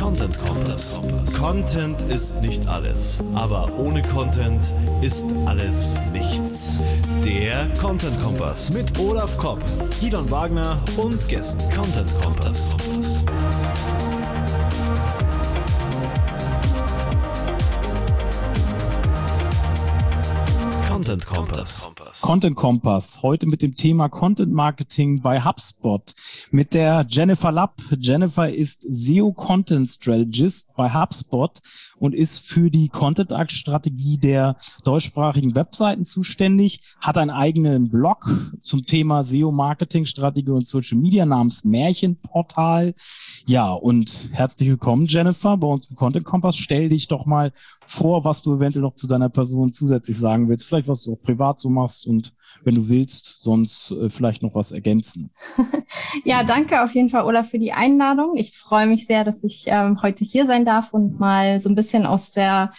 Content Kompass. Content ist nicht alles, aber ohne Content ist alles nichts. Der Content Kompass mit Olaf Kopp, Gidon Wagner und Gästen. Content Kompass. Content Kompass. Content Kompass. Heute mit dem Thema Content Marketing bei HubSpot mit der Jennifer Lapp. Jennifer ist SEO Content Strategist bei HubSpot und ist für die Content-Strategie der deutschsprachigen Webseiten zuständig, hat einen eigenen Blog zum Thema SEO-Marketing-Strategie und Social Media namens Märchenportal. Ja, und herzlich willkommen, Jennifer, bei uns im Content Kompass. Stell dich doch mal vor, was du eventuell noch zu deiner Person zusätzlich sagen willst. Vielleicht, was du auch privat so machst und wenn du willst, sonst vielleicht noch was ergänzen. Ja, danke auf jeden Fall, Olaf, für die Einladung. Ich freue mich sehr, dass ich heute hier sein darf und mal so ein bisschen aus der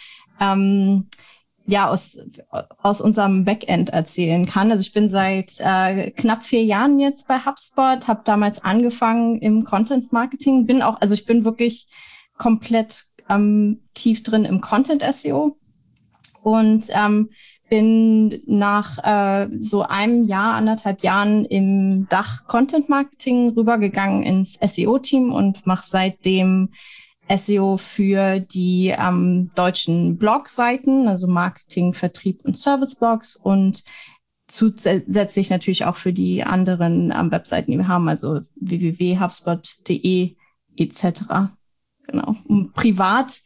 aus unserem Backend erzählen kann. Also ich bin seit knapp 4 Jahren jetzt bei HubSpot, habe damals angefangen im Content Marketing, ich bin wirklich komplett tief drin im Content SEO und bin nach so einem Jahr, 1,5 Jahren im Dach Content Marketing rübergegangen ins SEO-Team und mache seitdem SEO für die deutschen Blogseiten, also Marketing, Vertrieb und Service-Blogs und zusätzlich natürlich auch für die anderen Webseiten, die wir haben, also www.hubspot.de etc. Genau. Und privat,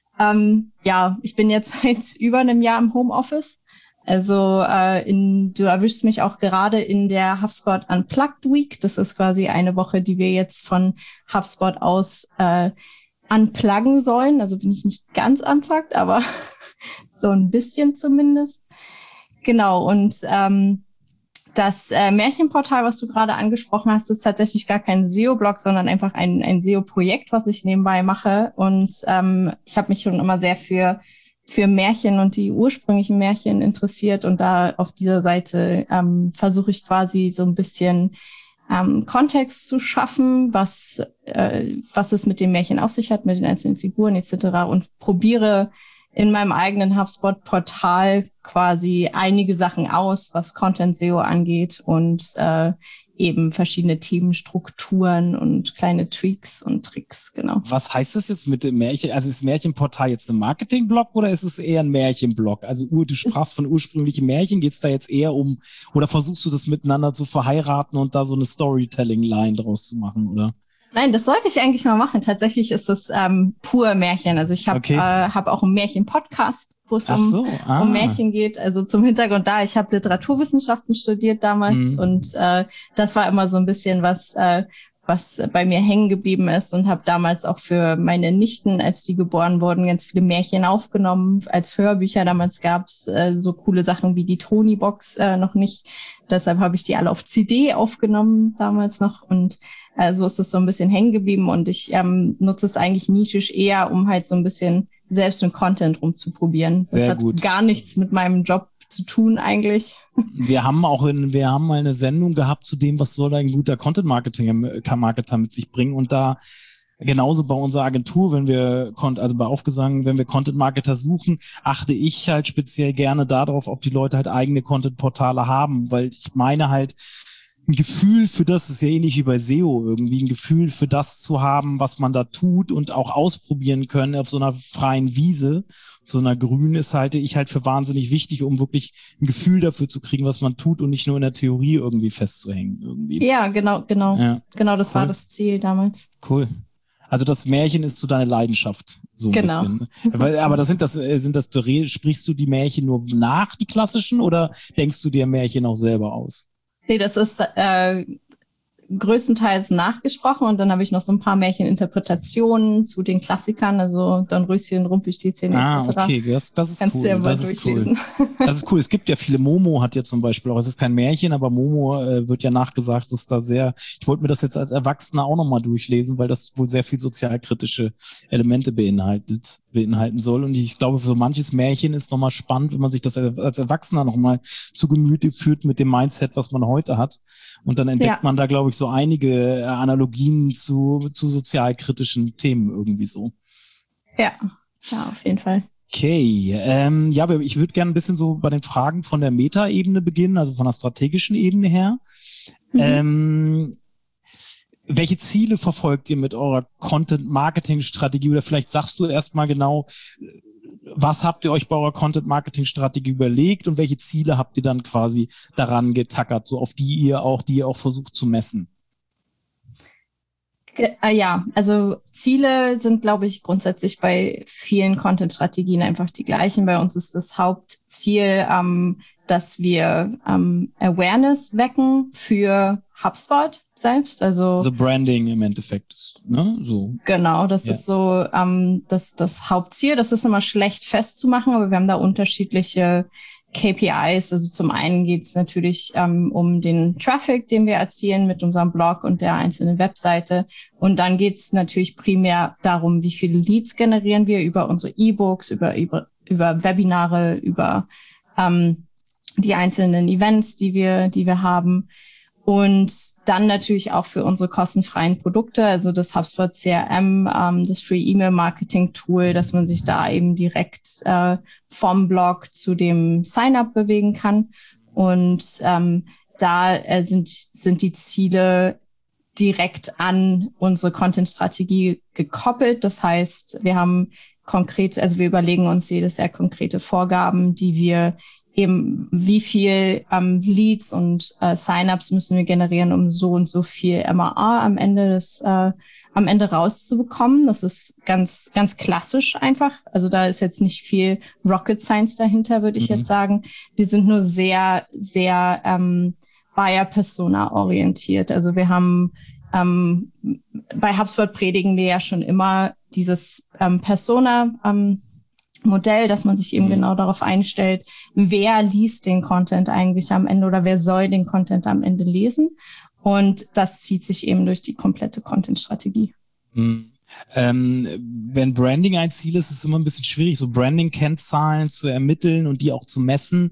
ich bin jetzt seit über einem Jahr im Homeoffice. Also du erwischst mich auch gerade in der HubSpot Unplugged Week. Das ist quasi eine Woche, die wir jetzt von HubSpot aus unpluggen sollen. Also bin ich nicht ganz unplugged, aber so ein bisschen zumindest. Genau, und das Märchenportal, was du gerade angesprochen hast, ist tatsächlich gar kein SEO-Blog, sondern einfach ein SEO-Projekt, was ich nebenbei mache. Und ich habe mich schon immer sehr für Märchen und die ursprünglichen Märchen interessiert. Und da auf dieser Seite versuche ich quasi so ein bisschen Kontext zu schaffen, was es mit dem Märchen auf sich hat, mit den einzelnen Figuren etc. Und probiere in meinem eigenen HubSpot-Portal quasi einige Sachen aus, was Content SEO angeht und eben verschiedene Themenstrukturen und kleine Tweaks und Tricks, genau. Was heißt das jetzt mit dem Märchen? Also ist Märchenportal jetzt ein Marketing-Blog oder ist es eher ein Märchenblog? Also du sprachst von ursprünglichen Märchen, geht es da jetzt eher um, oder versuchst du das miteinander zu verheiraten und da so eine Storytelling-Line draus zu machen, oder? Nein, das sollte ich eigentlich mal machen. Tatsächlich ist es pur Märchen. Also ich habe auch einen Märchen-Podcast, wo es um Märchen geht. Also zum Hintergrund ich habe Literaturwissenschaften studiert damals und das war immer so ein bisschen was bei mir hängen geblieben ist und habe damals auch für meine Nichten, als die geboren wurden, ganz viele Märchen aufgenommen als Hörbücher. Damals gab's so coole Sachen wie die Tony-Box noch nicht. Deshalb habe ich die alle auf CD aufgenommen damals noch und so ist es so ein bisschen hängen geblieben und ich nutze es eigentlich nischisch eher, um halt so ein bisschen selbst mit Content rumzuprobieren. Das hat gar nichts mit meinem Job zu tun eigentlich. Wir haben mal eine Sendung gehabt zu dem, was soll ein guter Content-Marketer mit sich bringen und da genauso bei unserer Agentur, bei Aufgesang, wenn wir Content-Marketer suchen, achte ich halt speziell gerne darauf, ob die Leute halt eigene Content-Portale haben, weil ich meine halt, ein Gefühl für das ist ja ähnlich wie bei SEO irgendwie, ein Gefühl für das zu haben, was man da tut und auch ausprobieren können auf so einer freien Wiese, so einer grünen halte ich halt für wahnsinnig wichtig, um wirklich ein Gefühl dafür zu kriegen, was man tut und nicht nur in der Theorie irgendwie festzuhängen irgendwie. Ja, genau. Ja, genau, das war das Ziel damals. Cool. Also das Märchen ist so deine Leidenschaft, so ein bisschen. Aber sprichst du die Märchen nur nach, die klassischen, oder denkst du dir Märchen auch selber aus? Nee, das ist größtenteils nachgesprochen und dann habe ich noch so ein paar Märcheninterpretationen zu den Klassikern, also Dornröschen, Rumpelstilzchen etc. Okay, das ist Kannst cool. du ja mal durchlesen. Das ist cool. Es gibt ja viele, Momo hat ja zum Beispiel auch, es ist kein Märchen, aber Momo wird ja nachgesagt, dass da ich wollte mir das jetzt als Erwachsener auch nochmal durchlesen, weil das wohl sehr viel sozialkritische Elemente beinhaltet. beinhalten soll. Und ich glaube, für so manches Märchen ist nochmal spannend, wenn man sich das als Erwachsener nochmal zu Gemüte führt mit dem Mindset, was man heute hat. Und dann entdeckt man da, glaube ich, so einige Analogien zu sozialkritischen Themen irgendwie so. Ja, auf jeden Fall. Okay, aber ich würde gerne ein bisschen so bei den Fragen von der Meta-Ebene beginnen, also von der strategischen Ebene her. Welche Ziele verfolgt ihr mit eurer Content-Marketing-Strategie? Oder vielleicht sagst du erstmal genau, was habt ihr euch bei eurer Content-Marketing-Strategie überlegt und welche Ziele habt ihr dann quasi daran getackert, so auf die ihr auch versucht zu messen? Ja, also Ziele sind, glaube ich, grundsätzlich bei vielen Content-Strategien einfach die gleichen. Bei uns ist das Hauptziel, dass wir Awareness wecken für HubSpot selbst. Also Branding im Endeffekt, ne? So. Genau, das ist so das Hauptziel. Das ist immer schlecht festzumachen, aber wir haben da unterschiedliche KPIs. Also zum einen geht es natürlich um den Traffic, den wir erzielen mit unserem Blog und der einzelnen Webseite. Und dann geht es natürlich primär darum, wie viele Leads generieren wir über unsere E-Books, über Webinare, über die einzelnen Events, die wir haben. Und dann natürlich auch für unsere kostenfreien Produkte, also das HubSpot CRM, das Free Email Marketing Tool, dass man sich da eben direkt vom Blog zu dem Sign-up bewegen kann. Und da sind die Ziele direkt an unsere Content-Strategie gekoppelt. Das heißt, wir haben wir überlegen uns jedes Jahr konkrete Vorgaben, die wir eben, wie viel Leads und Sign-ups müssen wir generieren, um so und so viel MAA am Ende rauszubekommen. Das ist ganz, ganz klassisch einfach. Also da ist jetzt nicht viel Rocket Science dahinter, würde ich jetzt sagen. Wir sind nur sehr, sehr Buyer-Persona orientiert. Also wir haben bei HubSpot predigen wir ja schon immer dieses Persona Modell, dass man sich eben genau darauf einstellt, wer liest den Content eigentlich am Ende oder wer soll den Content am Ende lesen. Und das zieht sich eben durch die komplette Content-Strategie. Wenn Branding ein Ziel ist, ist es immer ein bisschen schwierig, so Branding-Kennzahlen zu ermitteln und die auch zu messen.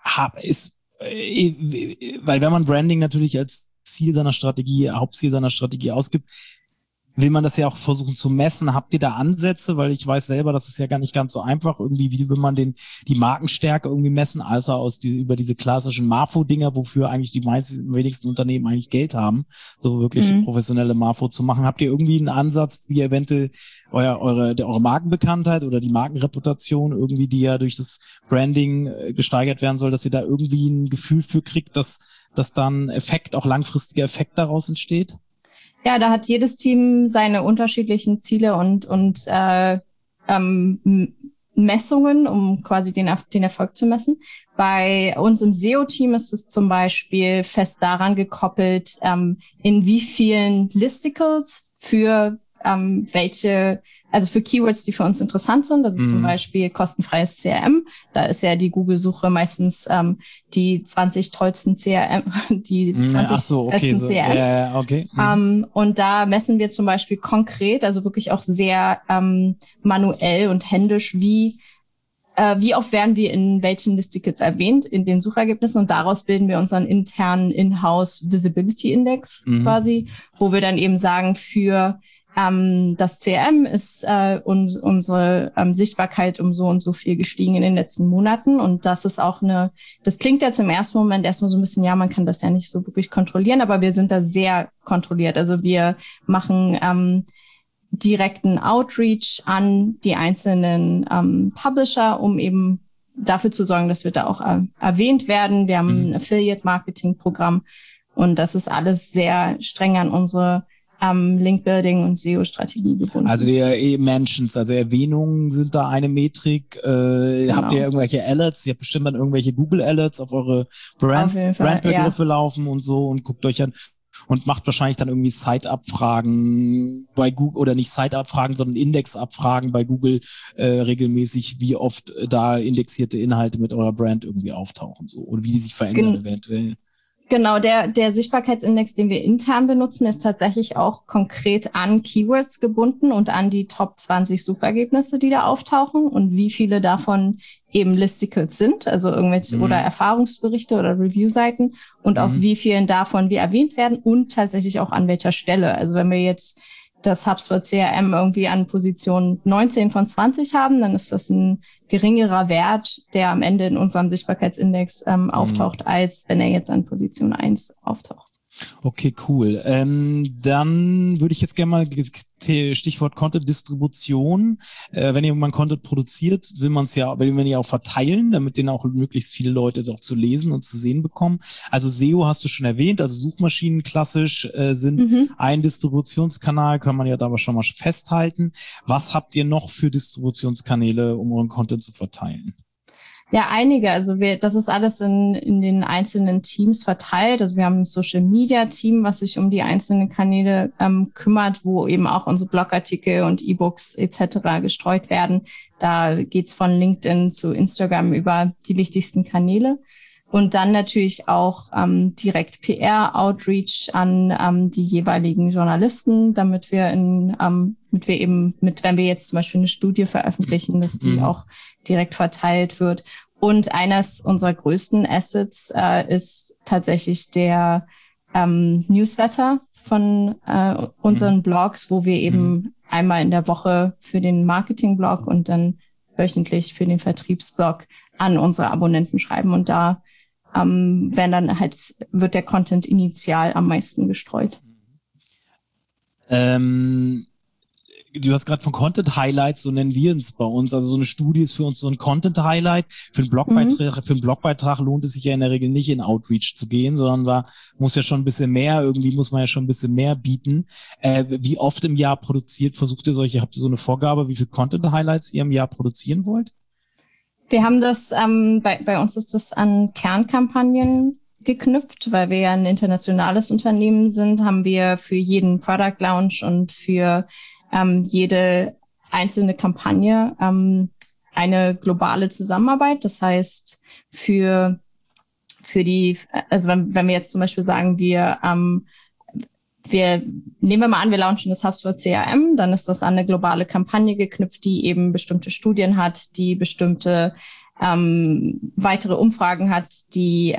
Weil wenn man Branding natürlich als Hauptziel seiner Strategie ausgibt, will man das ja auch versuchen zu messen. Habt ihr da Ansätze? Weil ich weiß selber, das ist ja gar nicht ganz so einfach. Irgendwie, wie will man die Markenstärke irgendwie messen? Also über diese klassischen Marfo-Dinger, wofür eigentlich die wenigsten Unternehmen eigentlich Geld haben, so wirklich professionelle Marfo zu machen. Habt ihr irgendwie einen Ansatz, wie eventuell eure Markenbekanntheit oder die Markenreputation irgendwie, die ja durch das Branding gesteigert werden soll, dass ihr da irgendwie ein Gefühl für kriegt, dass dann auch langfristiger Effekt daraus entsteht? Ja, da hat jedes Team seine unterschiedlichen Ziele und Messungen, um quasi den Erfolg zu messen. Bei uns im SEO-Team ist es zum Beispiel fest daran gekoppelt, in wie vielen Listicles für für Keywords, die für uns interessant sind, also zum Beispiel kostenfreies CRM. Da ist ja die Google-Suche meistens die 20 tollsten CRM, die 20 besten CRMs. Okay. Und da messen wir zum Beispiel konkret, also wirklich auch sehr manuell und händisch, wie oft werden wir in welchen Listicles erwähnt in den Suchergebnissen, und daraus bilden wir unseren internen In-house Visibility Index quasi, wo wir dann eben sagen, für das CRM ist unsere Sichtbarkeit um so und so viel gestiegen in den letzten Monaten. Und das ist auch das klingt jetzt im ersten Moment erstmal so ein bisschen, ja, man kann das ja nicht so wirklich kontrollieren, aber wir sind da sehr kontrolliert. Also wir machen direkten Outreach an die einzelnen Publisher, um eben dafür zu sorgen, dass wir da auch erwähnt werden. Wir haben ein Affiliate-Marketing-Programm und das ist alles sehr streng an unsere Link-Building und SEO-Strategie gebunden. Also die Mentions, also Erwähnungen sind da eine Metrik. Genau. Habt ihr irgendwelche Alerts? Ihr habt bestimmt dann irgendwelche Google-Alerts auf eure Brandbegriffe laufen und so und guckt euch an und macht wahrscheinlich dann irgendwie Site-Abfragen bei Google, oder nicht Site-Abfragen, sondern Index-Abfragen bei Google regelmäßig, wie oft da indexierte Inhalte mit eurer Brand irgendwie auftauchen so und wie die sich verändern eventuell. Genau, der Sichtbarkeitsindex, den wir intern benutzen, ist tatsächlich auch konkret an Keywords gebunden und an die Top 20 Suchergebnisse, die da auftauchen und wie viele davon eben Listicles sind, also irgendwelche oder Erfahrungsberichte oder Review-Seiten und auf wie vielen davon wir erwähnt werden und tatsächlich auch an welcher Stelle. Also wenn wir jetzt das HubSpot CRM irgendwie an Position 19 von 20 haben, dann ist das ein geringerer Wert, der am Ende in unserem Sichtbarkeitsindex auftaucht, als wenn er jetzt an Position 1 auftaucht. Okay, cool. Dann würde ich jetzt gerne mal Stichwort Content-Distribution. Wenn jemand Content produziert, will man ja auch verteilen, damit den auch möglichst viele Leute auch zu lesen und zu sehen bekommen. Also SEO hast du schon erwähnt, also Suchmaschinen klassisch sind ein Distributionskanal, kann man ja da aber schon mal festhalten. Was habt ihr noch für Distributionskanäle, um euren Content zu verteilen? Ja, einige. Also das ist alles in den einzelnen Teams verteilt. Also wir haben ein Social-Media-Team, was sich um die einzelnen Kanäle kümmert, wo eben auch unsere Blogartikel und E-Books etc. gestreut werden. Da geht's von LinkedIn zu Instagram über die wichtigsten Kanäle. Und dann natürlich auch direkt PR-Outreach an die jeweiligen Journalisten, damit wir wenn wir jetzt zum Beispiel eine Studie veröffentlichen, dass die auch direkt verteilt wird. Und eines unserer größten Assets ist tatsächlich der Newsletter von unseren Blogs, wo wir eben einmal in der Woche für den Marketing-Blog und dann wöchentlich für den Vertriebsblog an unsere Abonnenten schreiben. Und da wird der Content initial am meisten gestreut. Du hast gerade von Content-Highlights, so nennen wir es bei uns. Also so eine Studie ist für uns so ein Content-Highlight. Für einen Blogbeitrag lohnt es sich ja in der Regel nicht in Outreach zu gehen, sondern muss man ja schon ein bisschen mehr bieten. Wie oft im Jahr habt ihr so eine Vorgabe, wie viele Content-Highlights ihr im Jahr produzieren wollt? Wir haben das, bei uns ist das an Kernkampagnen geknüpft, weil wir ja ein internationales Unternehmen sind, haben wir für jeden Product Launch und für jede einzelne Kampagne eine globale Zusammenarbeit. Das heißt, für also wenn wir jetzt zum Beispiel sagen, nehmen wir mal an, wir launchen das HubSpot CRM, dann ist das an eine globale Kampagne geknüpft, die eben bestimmte Studien hat, die bestimmte weitere Umfragen hat, die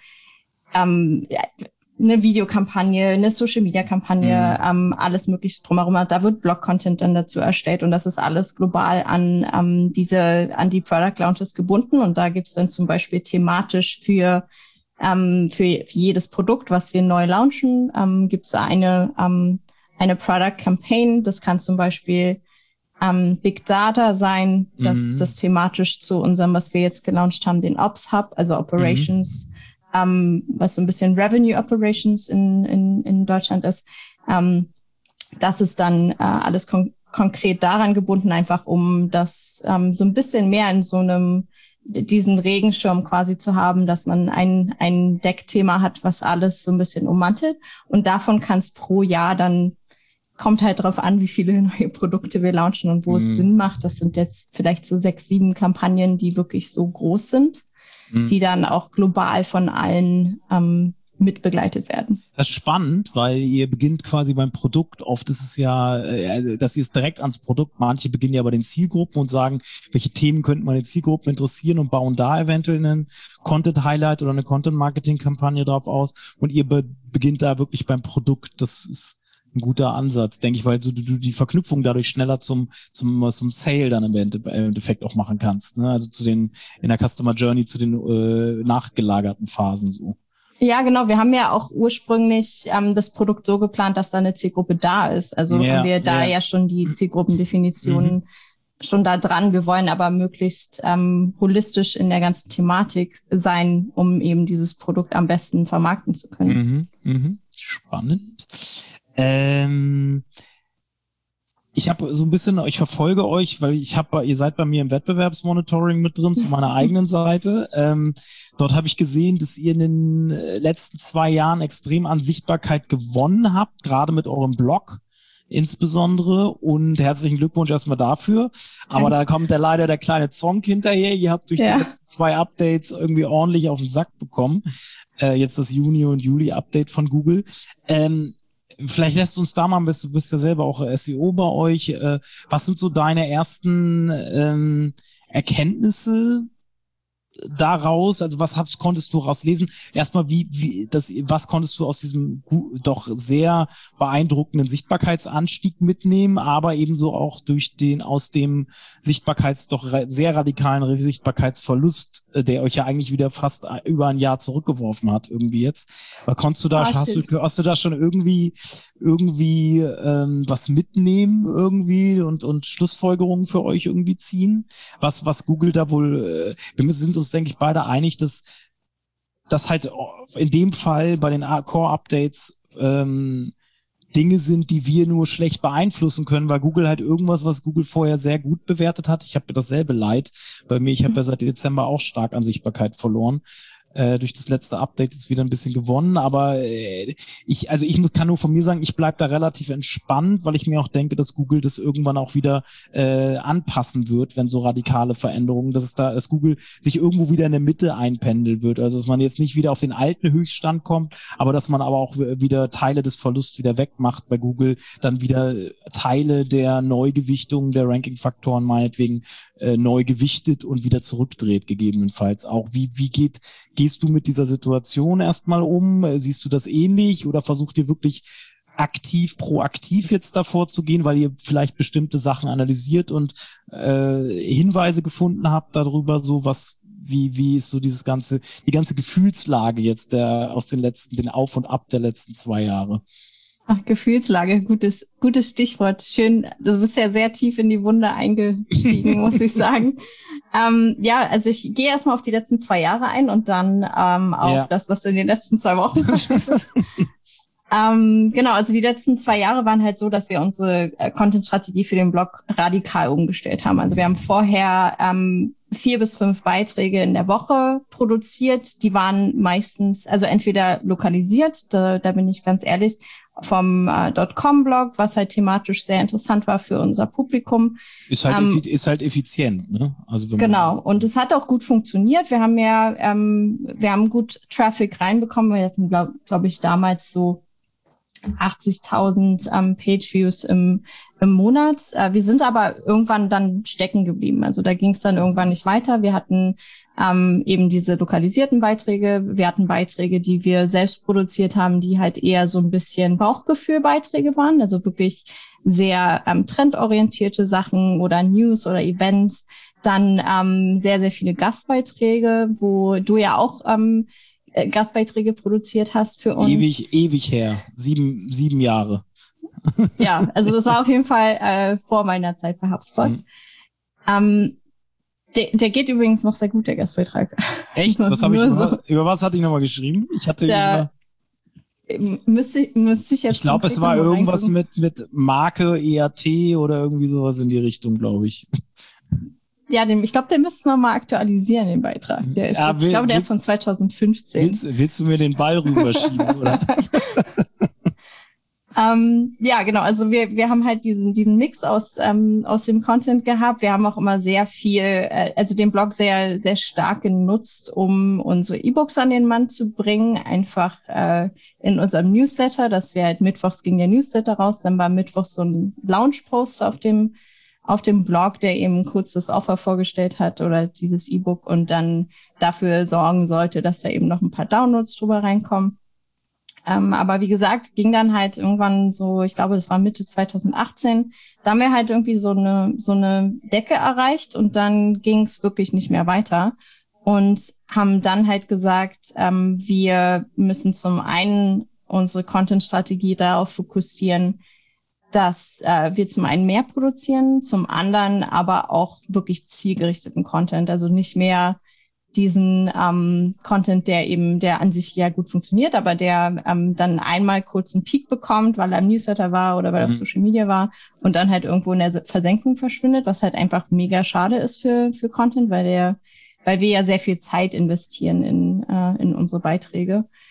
eine Videokampagne, eine Social-Media-Kampagne, alles Mögliche drumherum hat. Da wird Blog-Content dann dazu erstellt und das ist alles global an die Product Launches gebunden und da gibt's dann zum Beispiel thematisch für jedes Produkt, was wir neu launchen, gibt's eine Product Campaign. Das kann zum Beispiel Big Data sein, das thematisch zu unserem, was wir jetzt gelauncht haben, den Ops Hub, also Operations, was so ein bisschen Revenue Operations in Deutschland ist. Das ist dann alles konkret daran gebunden, einfach um das so ein bisschen mehr in so diesen Regenschirm quasi zu haben, dass man ein Deckthema hat, was alles so ein bisschen ummantelt. Und davon kann es pro Jahr dann, kommt halt drauf an, wie viele neue Produkte wir launchen und wo es Sinn macht. Das sind jetzt vielleicht so 6, 7 Kampagnen, die wirklich so groß sind, die dann auch global von allen mitbegleitet werden. Das ist spannend, weil ihr beginnt quasi beim Produkt. Oft ist es ja, dass ihr es direkt ans Produkt. Manche beginnen ja bei den Zielgruppen und sagen, welche Themen könnten meine Zielgruppen interessieren und bauen da eventuell einen Content-Highlight oder eine Content-Marketing-Kampagne drauf aus. Und ihr beginnt da wirklich beim Produkt. Das ist ein guter Ansatz, denke ich, weil du die Verknüpfung dadurch schneller zum Sale dann im Endeffekt auch machen kannst. Ne? Also in der Customer Journey zu den nachgelagerten Phasen so. Ja, genau. Wir haben ja auch ursprünglich das Produkt so geplant, dass da eine Zielgruppe da ist. Also haben wir da ja schon die Zielgruppendefinitionen schon da dran. Wir wollen aber möglichst holistisch in der ganzen Thematik sein, um eben dieses Produkt am besten vermarkten zu können. Spannend. Ich habe so ein bisschen, ich verfolge euch, weil ihr seid bei mir im Wettbewerbsmonitoring mit drin zu meiner eigenen Seite. Dort habe ich gesehen, dass ihr in den letzten 2 Jahren extrem an Sichtbarkeit gewonnen habt, gerade mit eurem Blog. insbesondere. Und herzlichen Glückwunsch erstmal dafür. Aber da kommt leider der kleine Zonk hinterher. Ihr habt durch die letzten 2 Updates irgendwie ordentlich auf den Sack bekommen. Jetzt das Juni- und Juli-Update von Google. Vielleicht lässt du uns da mal, du bist ja selber auch SEO bei euch. Was sind so deine ersten Erkenntnisse daraus? Also was konntest du rauslesen? Erstmal, was konntest du aus diesem doch sehr beeindruckenden Sichtbarkeitsanstieg mitnehmen, aber ebenso auch aus dem sehr radikalen Sichtbarkeitsverlust, der euch ja eigentlich wieder fast über ein Jahr zurückgeworfen hat, irgendwie jetzt. Aber hast du da schon irgendwie was mitnehmen irgendwie und Schlussfolgerungen für euch irgendwie ziehen? Was Google da wohl, wir sind uns, denke ich, beide einig, dass halt in dem Fall bei den Core-Updates Dinge sind, die wir nur schlecht beeinflussen können, weil Google halt irgendwas, was Google vorher sehr gut bewertet hat. Ich habe dasselbe Leid bei mir. Ich habe ja seit Dezember auch stark an Sichtbarkeit verloren. Durch das letzte Update ist wieder ein bisschen gewonnen, aber ich kann nur von mir sagen, ich bleibe da relativ entspannt, weil ich mir auch denke, dass Google das irgendwann auch wieder anpassen wird, wenn so radikale Veränderungen, dass Google sich irgendwo wieder in der Mitte einpendeln wird, also dass man jetzt nicht wieder auf den alten Höchststand kommt, aber dass man aber auch wieder Teile des Verlusts wieder wegmacht, weil Google dann wieder Teile der Neugewichtung der Ranking-Faktoren meinetwegen neu gewichtet und wieder zurückdreht, gegebenenfalls auch. Wie gehst du mit dieser Situation erstmal um? Siehst du das ähnlich oder versucht ihr wirklich proaktiv jetzt davor zu gehen, weil ihr vielleicht bestimmte Sachen analysiert und Hinweise gefunden habt darüber, so wie ist so die ganze Gefühlslage jetzt den Auf und Ab der letzten 2 Jahre? Ach, Gefühlslage, gutes Stichwort. Schön, du bist ja sehr tief in die Wunde eingestiegen, muss ich sagen. Also ich gehe erstmal auf die letzten 2 Jahre ein und dann auf das, was in den letzten 2 Wochen passiert ist. Genau, also die letzten 2 Jahre waren halt so, dass wir unsere Content-Strategie für den Blog radikal umgestellt haben. Also wir haben vorher 4 bis 5 Beiträge in der Woche produziert. Die waren meistens, also entweder lokalisiert, da bin ich ganz ehrlich, vom .com-Blog, was halt thematisch sehr interessant war für unser Publikum. Ist halt effizient, ne? Also genau. Und es hat auch gut funktioniert. Wir haben gut Traffic reinbekommen. Wir hatten, glaube ich, damals so 80.000 Page-Views im Monat. Wir sind aber irgendwann dann stecken geblieben. Also da ging es dann irgendwann nicht weiter. Wir hatten eben diese lokalisierten Beiträge. Wir hatten Beiträge, die wir selbst produziert haben, die halt eher so ein bisschen Bauchgefühl-Beiträge waren. Also wirklich sehr trendorientierte Sachen oder News oder Events. Dann sehr, sehr viele Gastbeiträge, wo du ja auch Gastbeiträge produziert hast für uns. Ewig her. 7 Jahre. Ja, also das war auf jeden Fall vor meiner Zeit bei HubSpot. Der geht übrigens noch sehr gut, der Gastbeitrag. Echt? Über was hatte ich nochmal geschrieben? Ich hatte müsste ich jetzt. Ich glaube, es war irgendwas mit Marke, EAT oder irgendwie sowas in die Richtung, glaube ich. Ja, ich glaube, den müssten wir mal aktualisieren, den Beitrag. Der ist ich glaube, der ist von 2015. Willst du mir den Ball rüberschieben, oder? Ja, genau. Also wir haben halt diesen Mix aus dem Content gehabt. Wir haben auch immer sehr viel, also den Blog sehr, sehr stark genutzt, um unsere E-Books an den Mann zu bringen. Einfach in unserem Newsletter, dass wir halt mittwochs ging der Newsletter raus, dann war mittwochs so ein Launch-Post auf dem Blog, der eben kurz das Offer vorgestellt hat oder dieses E-Book und dann dafür sorgen sollte, dass da eben noch ein paar Downloads drüber reinkommen. Aber wie gesagt, ging dann halt irgendwann so, ich glaube, das war Mitte 2018, da haben wir halt irgendwie so eine Decke erreicht und dann ging es wirklich nicht mehr weiter und haben dann halt gesagt, wir müssen zum einen unsere Content-Strategie darauf fokussieren, dass wir zum einen mehr produzieren, zum anderen aber auch wirklich zielgerichteten Content, also nicht mehr diesen Content, der an sich ja gut funktioniert, aber der dann einmal kurz einen Peak bekommt, weil er im Newsletter war oder weil er auf Social Media war und dann halt irgendwo in der Versenkung verschwindet, was halt einfach mega schade ist für Content, weil wir ja sehr viel Zeit investieren in unsere Beiträge.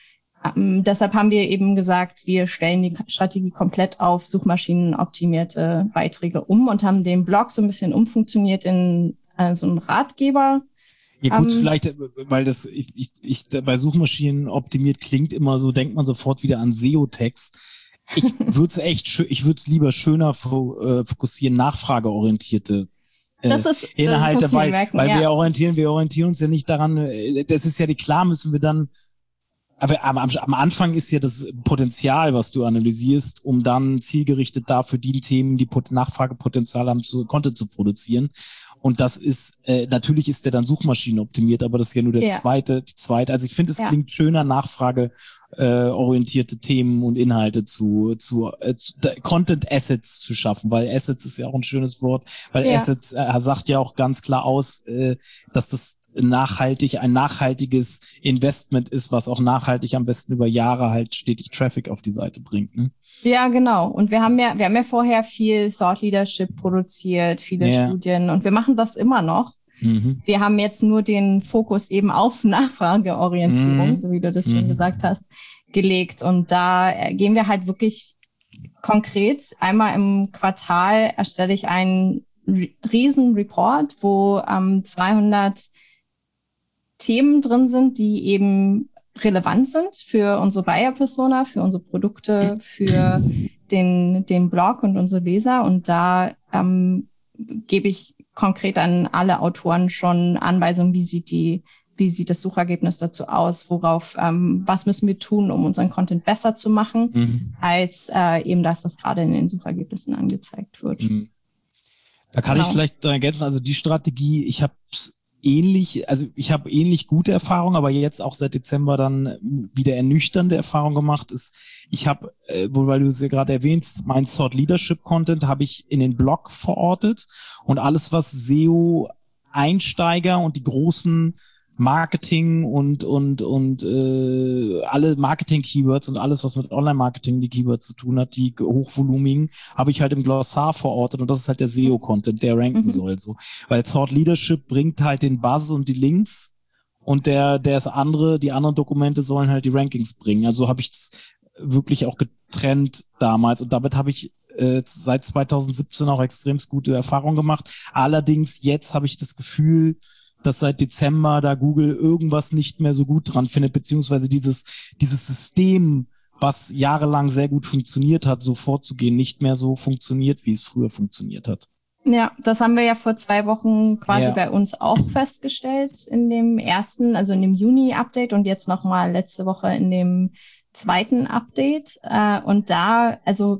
Deshalb haben wir eben gesagt, wir stellen die Strategie komplett auf suchmaschinenoptimierte Beiträge um und haben den Blog so ein bisschen umfunktioniert in so einen Ratgeber. Ja gut, vielleicht, weil das ich bei Suchmaschinen optimiert klingt immer so, denkt man sofort wieder an SEO-Tags. Ich würde es lieber schöner fokussieren, nachfrageorientierte Inhalte, das weil ja. wir orientieren uns ja nicht daran, das ist ja klar, müssen wir dann, aber am Anfang ist ja das Potenzial, was du analysierst, um dann zielgerichtet dafür die Themen, die Nachfragepotenzial haben, Content zu produzieren. Und das ist, natürlich ist der dann suchmaschinenoptimiert, aber das ist ja nur die zweite. Also ich finde, es klingt schöner, nachfrageorientierte Themen und Inhalte zu Content Assets zu schaffen, weil Assets ist ja auch ein schönes Wort, weil Assets sagt ja auch ganz klar aus, dass das ein nachhaltiges Investment ist, was auch nachhaltig am besten über Jahre halt stetig Traffic auf die Seite bringt. Ne? Ja, genau. Und wir haben ja vorher viel Thought Leadership produziert, viele Studien, und wir machen das immer noch. Mhm. Wir haben jetzt nur den Fokus eben auf Nachfrageorientierung, so wie du das schon gesagt hast, gelegt. Und da gehen wir halt wirklich konkret. Einmal im Quartal erstelle ich einen riesen Report, wo 200 Themen drin sind, die eben relevant sind für unsere Buyer-Persona, für unsere Produkte, für den Blog und unsere Leser. Und da gebe ich konkret an alle Autoren schon Anweisungen, wie sieht das Suchergebnis dazu aus, was müssen wir tun, um unseren Content besser zu machen, als eben das, was gerade in den Suchergebnissen angezeigt wird. Mhm. Da kann ich vielleicht ergänzen, also die Strategie, ich habe ähnlich gute Erfahrungen, aber jetzt auch seit Dezember dann wieder ernüchternde Erfahrungen gemacht. Ich habe, weil du es ja gerade erwähnst, mein Thought Leadership Content habe ich in den Blog verortet, und alles, was SEO Einsteiger und die großen Marketing und alle Marketing-Keywords und alles, was mit Online-Marketing die Keywords zu tun hat, die hochvolumigen, habe ich halt im Glossar verortet, und das ist halt der SEO-Content, der ranken soll, so. Weil Thought Leadership bringt halt den Buzz und die Links, und die anderen Dokumente sollen halt die Rankings bringen. Also habe ich es wirklich auch getrennt damals, und damit habe ich seit 2017 auch extrem gute Erfahrungen gemacht. Allerdings jetzt habe ich das Gefühl, dass seit Dezember da Google irgendwas nicht mehr so gut dran findet, beziehungsweise dieses System, was jahrelang sehr gut funktioniert hat, so vorzugehen, nicht mehr so funktioniert, wie es früher funktioniert hat. Ja, das haben wir ja vor 2 Wochen quasi bei uns auch festgestellt in dem ersten, also in dem Juni-Update, und jetzt nochmal letzte Woche in dem zweiten Update. Und da, also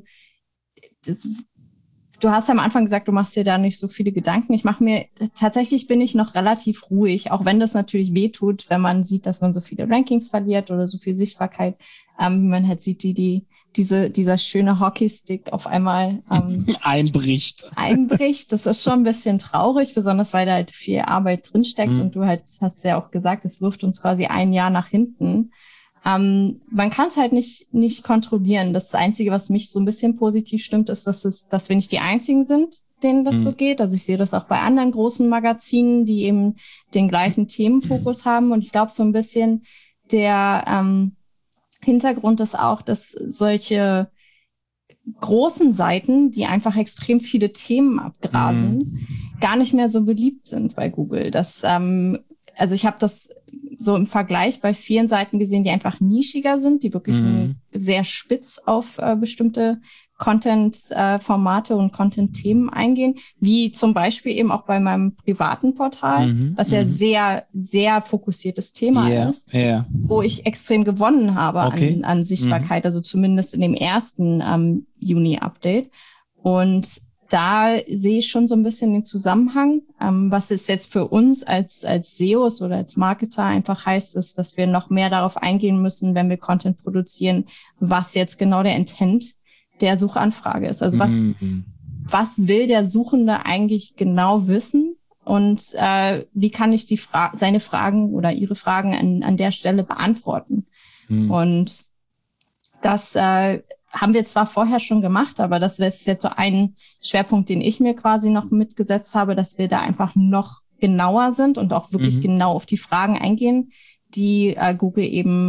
du hast am Anfang gesagt, du machst dir da nicht so viele Gedanken. Tatsächlich bin ich noch relativ ruhig, auch wenn das natürlich wehtut, wenn man sieht, dass man so viele Rankings verliert oder so viel Sichtbarkeit, wie man halt sieht, wie dieser schöne Hockeystick auf einmal einbricht. Das ist schon ein bisschen traurig, besonders weil da halt viel Arbeit drinsteckt, und du halt hast ja auch gesagt, es wirft uns quasi ein Jahr nach hinten. Man kann es halt nicht kontrollieren. Das Einzige, was mich so ein bisschen positiv stimmt, ist, dass wir nicht die Einzigen sind, denen das so geht. Also ich sehe das auch bei anderen großen Magazinen, die eben den gleichen Themenfokus haben. Und ich glaube, so ein bisschen der Hintergrund ist auch, dass solche großen Seiten, die einfach extrem viele Themen abgrasen, gar nicht mehr so beliebt sind bei Google. Also ich habe das so im Vergleich bei vielen Seiten gesehen, die einfach nischiger sind, die wirklich sehr spitz auf bestimmte Content-Formate und Content-Themen eingehen, wie zum Beispiel eben auch bei meinem privaten Portal, was ja sehr, sehr fokussiertes Thema ist, wo ich extrem gewonnen habe an Sichtbarkeit, also zumindest in dem ersten Juni-Update. Und da sehe ich schon so ein bisschen den Zusammenhang. Was es jetzt für uns als SEOs oder als Marketer einfach heißt, ist, dass wir noch mehr darauf eingehen müssen, wenn wir Content produzieren, was jetzt genau der Intent der Suchanfrage ist. Also was will der Suchende eigentlich genau wissen, und wie kann ich seine Fragen oder ihre Fragen an der Stelle beantworten? Und das haben wir zwar vorher schon gemacht, aber das ist jetzt so ein Schwerpunkt, den ich mir quasi noch mitgesetzt habe, dass wir da einfach noch genauer sind und auch wirklich genau auf die Fragen eingehen, die Google eben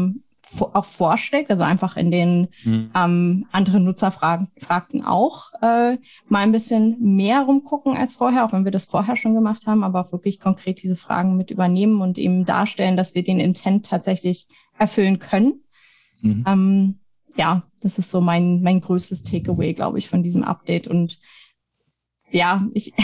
auch vorschlägt, also einfach in den anderen Nutzerfragten auch mal ein bisschen mehr rumgucken als vorher, auch wenn wir das vorher schon gemacht haben, aber auch wirklich konkret diese Fragen mit übernehmen und eben darstellen, dass wir den Intent tatsächlich erfüllen können. Ja, das ist so mein größtes Takeaway, glaube ich, von diesem Update. Und ja,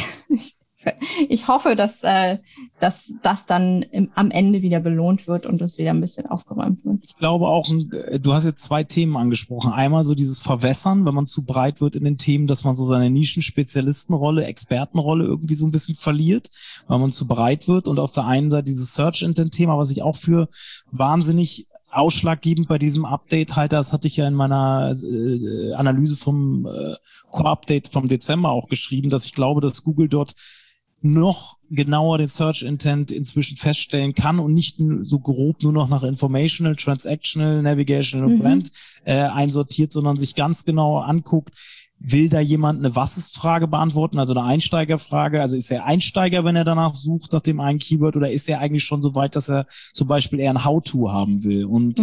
ich hoffe, dass das dann am Ende wieder belohnt wird und es wieder ein bisschen aufgeräumt wird. Ich glaube auch, du hast jetzt 2 Themen angesprochen. Einmal so dieses Verwässern, wenn man zu breit wird in den Themen, dass man so seine Nischen-Spezialistenrolle, Expertenrolle irgendwie so ein bisschen verliert, weil man zu breit wird. Und auf der einen Seite dieses Search-Intent-Thema, was ich auch für wahnsinnig ausschlaggebend bei diesem Update halte, das hatte ich ja in meiner Analyse vom Core-Update vom Dezember auch geschrieben, dass ich glaube, dass Google dort noch genauer den Search Intent inzwischen feststellen kann und nicht so grob nur noch nach Informational, Transactional, Navigational und Brand einsortiert, sondern sich ganz genau anguckt, will da jemand eine Was-ist-Frage beantworten, also eine Einsteigerfrage? Also ist er Einsteiger, wenn er danach sucht, nach dem einen Keyword, oder ist er eigentlich schon so weit, dass er zum Beispiel eher ein How-To haben will? Und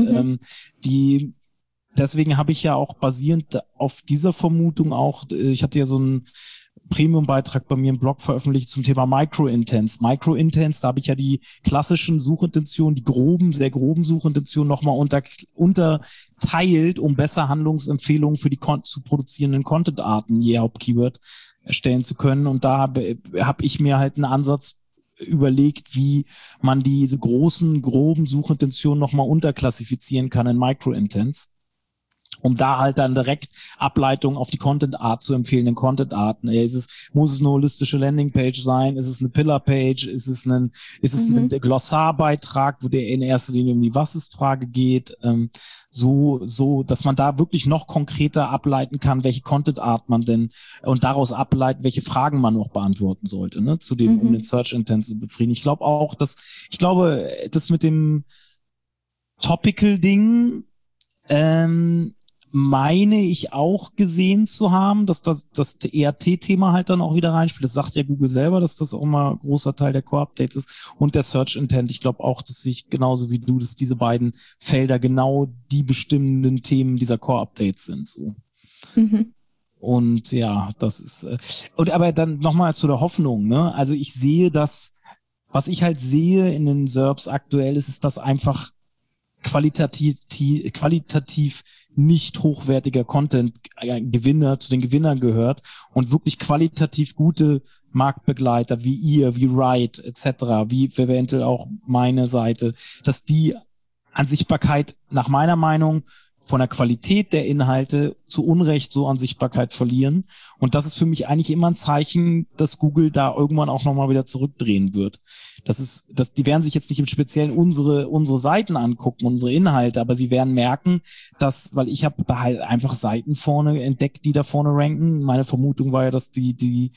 deswegen habe ich ja auch basierend auf dieser Vermutung auch, ich hatte ja so einen Premium-Beitrag bei mir im Blog veröffentlicht zum Thema Micro-Intents. Micro-Intents, da habe ich ja die klassischen Suchintentionen, die sehr groben Suchintentionen nochmal unterteilt, um besser Handlungsempfehlungen für die zu produzierenden Content-Arten je Hauptkeyword erstellen zu können. Und da hab ich mir halt einen Ansatz überlegt, wie man diese großen, groben Suchintentionen nochmal unterklassifizieren kann in Micro-Intents, um da halt dann direkt Ableitungen auf die Content-Art zu empfehlenden Content-Arten. Muss es eine holistische Landingpage sein? Ist es eine Pillar-Page? Ist es ein Glossarbeitrag, wo der in erster Linie um die Was-ist-Frage geht? So, dass man da wirklich noch konkreter ableiten kann, welche Content-Art man denn und daraus ableiten, welche Fragen man noch beantworten sollte, ne, zu dem, um den Search-Intent zu befriedigen. Ich glaube, das mit dem Topical-Ding, meine ich auch gesehen zu haben, dass das ERT-Thema halt dann auch wieder reinspielt. Das sagt ja Google selber, dass das auch mal ein großer Teil der Core-Updates ist. Und der Search-Intent. Ich glaube auch, dass sich genauso wie du, dass diese beiden Felder genau die bestimmenden Themen dieser Core-Updates sind. So. Und ja, das ist... aber dann nochmal zu der Hoffnung. Ne? Also ich sehe das, was ich halt sehe in den SERPs aktuell, ist dass einfach qualitativ nicht hochwertiger Content zu den Gewinnern gehört und wirklich qualitativ gute Marktbegleiter wie ihr, wie Write etc., wie eventuell auch meine Seite, dass die an Sichtbarkeit nach meiner Meinung von der Qualität der Inhalte zu Unrecht so an Sichtbarkeit verlieren. Und das ist für mich eigentlich immer ein Zeichen, dass Google da irgendwann auch nochmal wieder zurückdrehen wird. Die werden sich jetzt nicht im Speziellen unsere Seiten angucken, unsere Inhalte, aber sie werden merken, weil ich habe da halt einfach Seiten vorne entdeckt, die da vorne ranken. Meine Vermutung war ja, dass die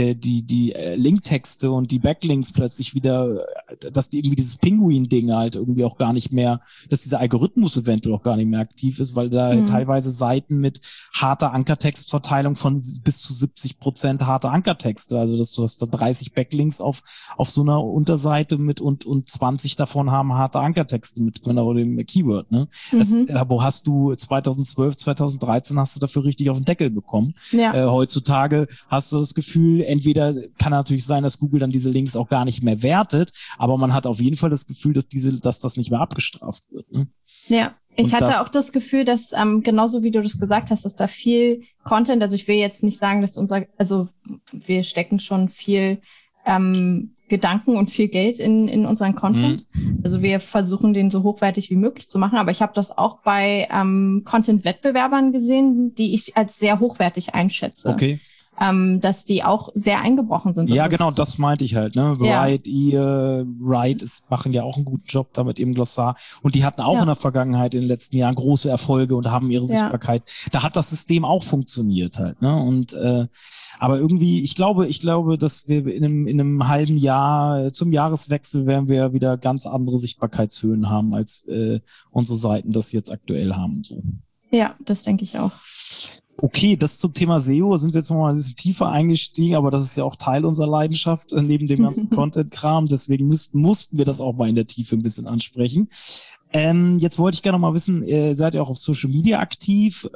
Linktexte und die Backlinks plötzlich wieder, dass die irgendwie dieses Pinguin-Ding halt irgendwie auch gar nicht mehr, dass dieser Algorithmus eventuell auch gar nicht mehr aktiv ist, weil da teilweise Seiten mit harter Ankertextverteilung von bis zu 70% harter Ankertexte, also dass du hast da 30 Backlinks auf so einer Unterseite mit und 20 davon haben harte Ankertexte mit genau dem Keyword, ne? Wo hast du 2012, 2013 hast du dafür richtig auf den Deckel bekommen. Ja. Heutzutage hast du das Gefühl, entweder kann natürlich sein, dass Google dann diese Links auch gar nicht mehr wertet, aber man hat auf jeden Fall das Gefühl, dass das nicht mehr abgestraft wird, ne? Ja. Ich hatte auch das Gefühl, dass genauso wie du das gesagt hast, dass da viel Content, also ich will jetzt nicht sagen, dass wir stecken schon viel Gedanken und viel Geld in unseren Content. Also wir versuchen, den so hochwertig wie möglich zu machen, aber ich habe das auch bei Content-Wettbewerbern gesehen, die ich als sehr hochwertig einschätze. Okay. Dass die auch sehr eingebrochen sind. Ja, genau, das meinte ich halt, ne? Write machen ja auch einen guten Job da mit ihrem Glossar. Und die hatten auch in der Vergangenheit in den letzten Jahren große Erfolge und haben ihre Sichtbarkeit. Da hat das System auch funktioniert halt, ne? Und aber irgendwie, ich glaube, dass wir in einem halben Jahr zum Jahreswechsel werden wir wieder ganz andere Sichtbarkeitshöhen haben, als unsere Seiten das jetzt aktuell haben. So. Ja, das denke ich auch. Okay, das zum Thema SEO sind wir jetzt noch mal ein bisschen tiefer eingestiegen, aber das ist ja auch Teil unserer Leidenschaft neben dem ganzen Content-Kram. Deswegen mussten wir das auch mal in der Tiefe ein bisschen ansprechen. Jetzt wollte ich gerne noch mal wissen, seid ihr auch auf Social Media aktiv?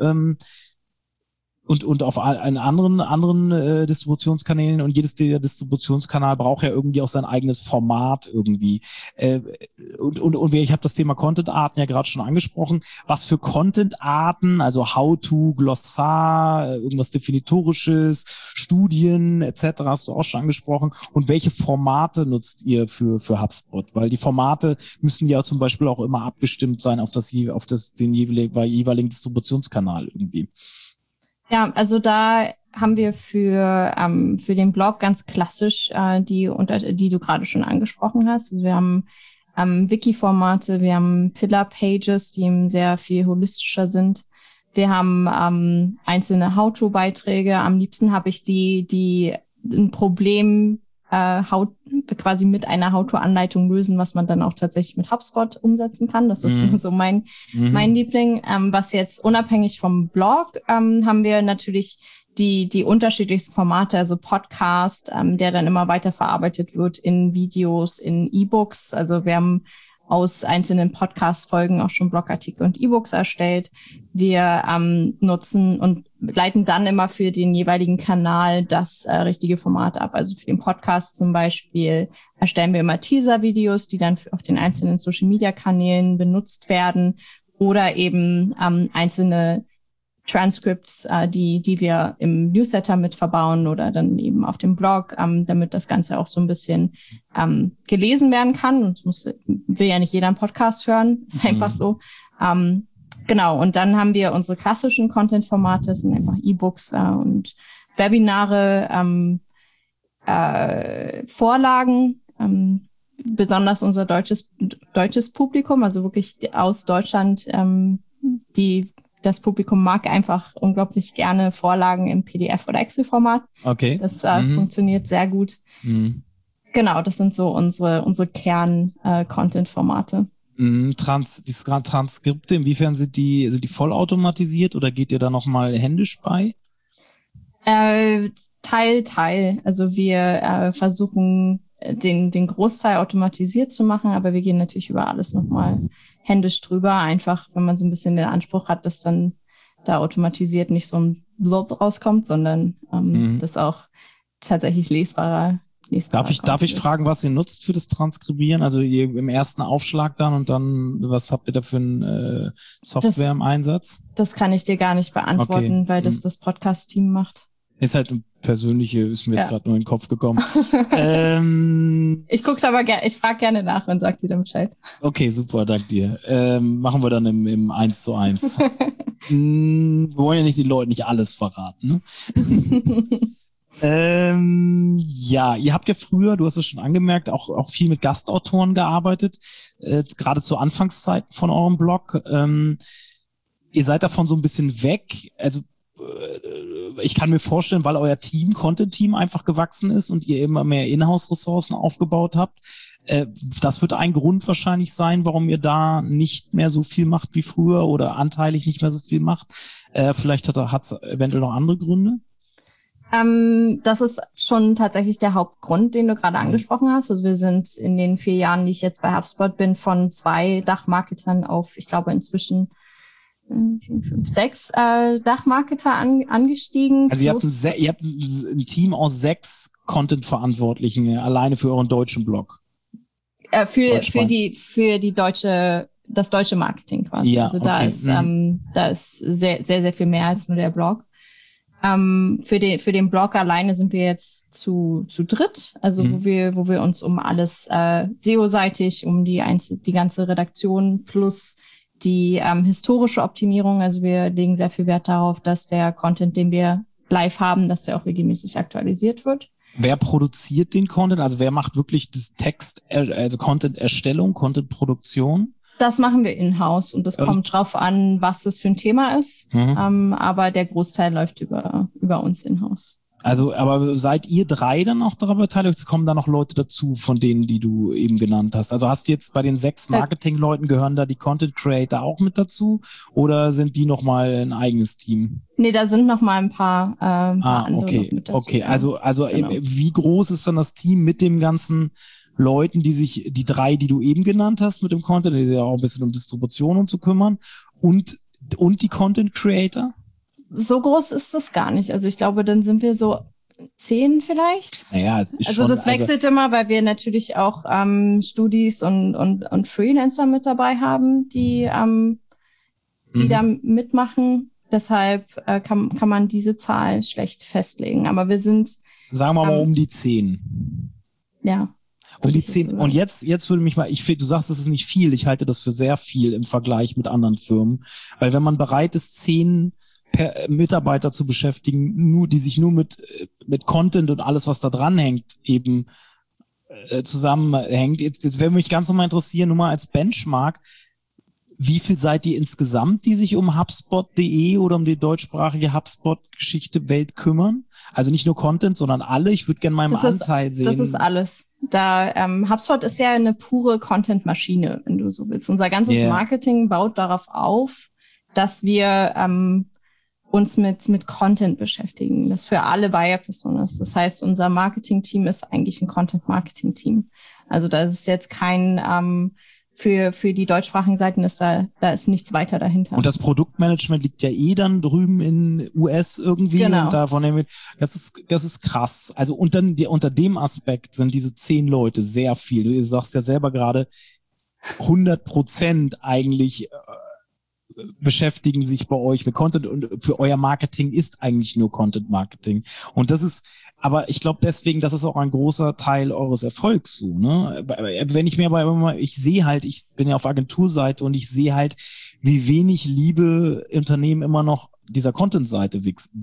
Und auf einen anderen Distributionskanälen, und der Distributionskanal braucht ja irgendwie auch sein eigenes Format irgendwie. Und ich habe das Thema Content-Arten ja gerade schon angesprochen. Was für Content-Arten, also How-to, Glossar, irgendwas Definitorisches, Studien etc. hast du auch schon angesprochen. Und welche Formate nutzt ihr für HubSpot? Weil die Formate müssen ja zum Beispiel auch immer abgestimmt sein auf den jeweiligen Distributionskanal irgendwie. Ja, also da haben wir für den Blog ganz klassisch die du gerade schon angesprochen hast. Also wir haben Wiki-Formate, wir haben Pillar-Pages, die eben sehr viel holistischer sind. Wir haben einzelne How-to-Beiträge. Am liebsten habe ich die ein Problem quasi mit einer How-to-Anleitung lösen, was man dann auch tatsächlich mit HubSpot umsetzen kann. Das ist so mein Liebling. Was jetzt unabhängig vom Blog haben wir natürlich die unterschiedlichsten Formate, also Podcast, der dann immer weiter verarbeitet wird in Videos, in E-Books. Also wir haben aus einzelnen Podcast-Folgen auch schon Blogartikel und E-Books erstellt. Wir nutzen und leiten dann immer für den jeweiligen Kanal das richtige Format ab. Also für den Podcast zum Beispiel erstellen wir immer Teaser-Videos, die dann auf den einzelnen Social-Media-Kanälen benutzt werden, oder eben einzelne Transcripts, die wir im Newsletter mit verbauen oder dann eben auf dem Blog, damit das Ganze auch so ein bisschen gelesen werden kann. Und will ja nicht jeder einen Podcast hören, ist einfach so. Genau, und dann haben wir unsere klassischen Content-Formate, das sind einfach E-Books und Webinare, Vorlagen, besonders unser deutsches Publikum, also wirklich aus Deutschland, das Publikum mag einfach unglaublich gerne Vorlagen im PDF- oder Excel-Format. Okay. Das funktioniert sehr gut. Genau, das sind so unsere Kern-Content-Formate. Die Transkripte, inwiefern sind die vollautomatisiert oder geht ihr da nochmal händisch bei? Teil. Also wir versuchen den Großteil automatisiert zu machen, aber wir gehen natürlich über alles nochmal händisch drüber, einfach wenn man so ein bisschen den Anspruch hat, dass dann da automatisiert nicht so ein Blob rauskommt, sondern das auch tatsächlich lesbarer. Darf ich fragen, was ihr nutzt für das Transkribieren? Also ihr im ersten Aufschlag dann, und dann, was habt ihr da für eine Software im Einsatz? Das kann ich dir gar nicht beantworten, weil das Podcast-Team macht. Ist halt eine persönliche, ist mir jetzt gerade nur in den Kopf gekommen. Ich guck's aber gerne, ich frage gerne nach und sag dir dann Bescheid. Okay, super, dank dir. Machen wir dann im 1:1. Wir wollen ja nicht den Leuten nicht alles verraten, ne? Ja, ihr habt ja früher, du hast es schon angemerkt, auch viel mit Gastautoren gearbeitet, gerade zu Anfangszeiten von eurem Blog. Ihr seid davon so ein bisschen weg. Also ich kann mir vorstellen, weil euer Content-Team einfach gewachsen ist und ihr immer mehr Inhouse-Ressourcen aufgebaut habt. Das wird ein Grund wahrscheinlich sein, warum ihr da nicht mehr so viel macht wie früher oder anteilig nicht mehr so viel macht. Vielleicht hat es eventuell noch andere Gründe. Das ist schon tatsächlich der Hauptgrund, den du gerade angesprochen hast. Also wir sind in den 4 Jahren, die ich jetzt bei HubSpot bin, von 2 Dachmarketern auf, ich glaube, inzwischen 6 Dachmarketer angestiegen. Also ihr habt ein Team aus 6 Content-Verantwortlichen alleine für euren deutschen Blog. Für das deutsche Marketing quasi. Ja, also da ist sehr, sehr, sehr viel mehr als nur der Blog. Für den Blog alleine sind wir jetzt zu dritt, also wo wir uns um alles SEO-seitig, um die ganze Redaktion plus die historische Optimierung, also wir legen sehr viel Wert darauf, dass der Content, den wir live haben, dass der auch regelmäßig aktualisiert wird. Wer produziert den Content? Also wer macht wirklich das also Content-Erstellung, Content-Produktion? Das machen wir in-house und das kommt drauf an, was das für ein Thema ist. Aber der Großteil läuft über uns in-house. Also, aber seid ihr drei dann auch daran beteiligt? Kommen da noch Leute dazu, von denen, die du eben genannt hast? Also hast du jetzt bei den 6 Marketing-Leuten, gehören da die Content Creator auch mit dazu? Oder sind die nochmal ein eigenes Team? Nee, da sind noch mal ein paar andere okay, noch mit dazu. okay. Ja. Also Genau. wie groß ist dann das Team mit dem ganzen Leuten, die 3, die du eben genannt hast mit dem Content, die sich ja auch ein bisschen um Distribution und so kümmern und die Content Creator? So groß ist das gar nicht. Also ich glaube, dann sind wir so 10 vielleicht. Naja, es ist also schon. Das wechselt immer, weil wir natürlich auch Studis und Freelancer mit dabei haben, die da mitmachen. Deshalb kann man diese Zahl schlecht festlegen. Aber wir sind... Sagen wir mal um die 10. Ja. Um die 10. Und jetzt würde mich mal, du sagst, es ist nicht viel. Ich halte das für sehr viel im Vergleich mit anderen Firmen. Weil wenn man bereit ist, 10 Mitarbeiter zu beschäftigen, die sich nur mit Content und alles, was da dran hängt, eben zusammenhängt. Jetzt würde mich ganz nochmal interessieren, nur mal als Benchmark, wie viel seid ihr insgesamt, die sich um HubSpot.de oder um die deutschsprachige HubSpot-Geschichte-Welt kümmern? Also nicht nur Content, sondern alle. Ich würde gerne meinen Anteil sehen. Das ist alles. HubSpot ist ja eine pure Content-Maschine, wenn du so willst. Unser ganzes Marketing baut darauf auf, dass wir uns mit Content beschäftigen. Das für alle Buyer-Personas. Das heißt, unser Marketing-Team ist eigentlich ein Content-Marketing-Team. Also da ist jetzt kein für die deutschsprachigen Seiten da ist nichts weiter dahinter. Und das Produktmanagement liegt ja dann drüben in US irgendwie. Genau. Und davon das ist krass. Also unter dem Aspekt sind diese 10 Leute sehr viel. Du sagst ja selber gerade, 100% eigentlich beschäftigen sich bei euch mit Content und für euer Marketing ist eigentlich nur Content Marketing. Und das ist, aber ich glaube deswegen, das ist auch ein großer Teil eures Erfolgs so, ne? Wenn ich ich sehe halt, ich bin ja auf Agenturseite und ich sehe halt, wie wenig Liebe Unternehmen immer noch dieser Content-Seite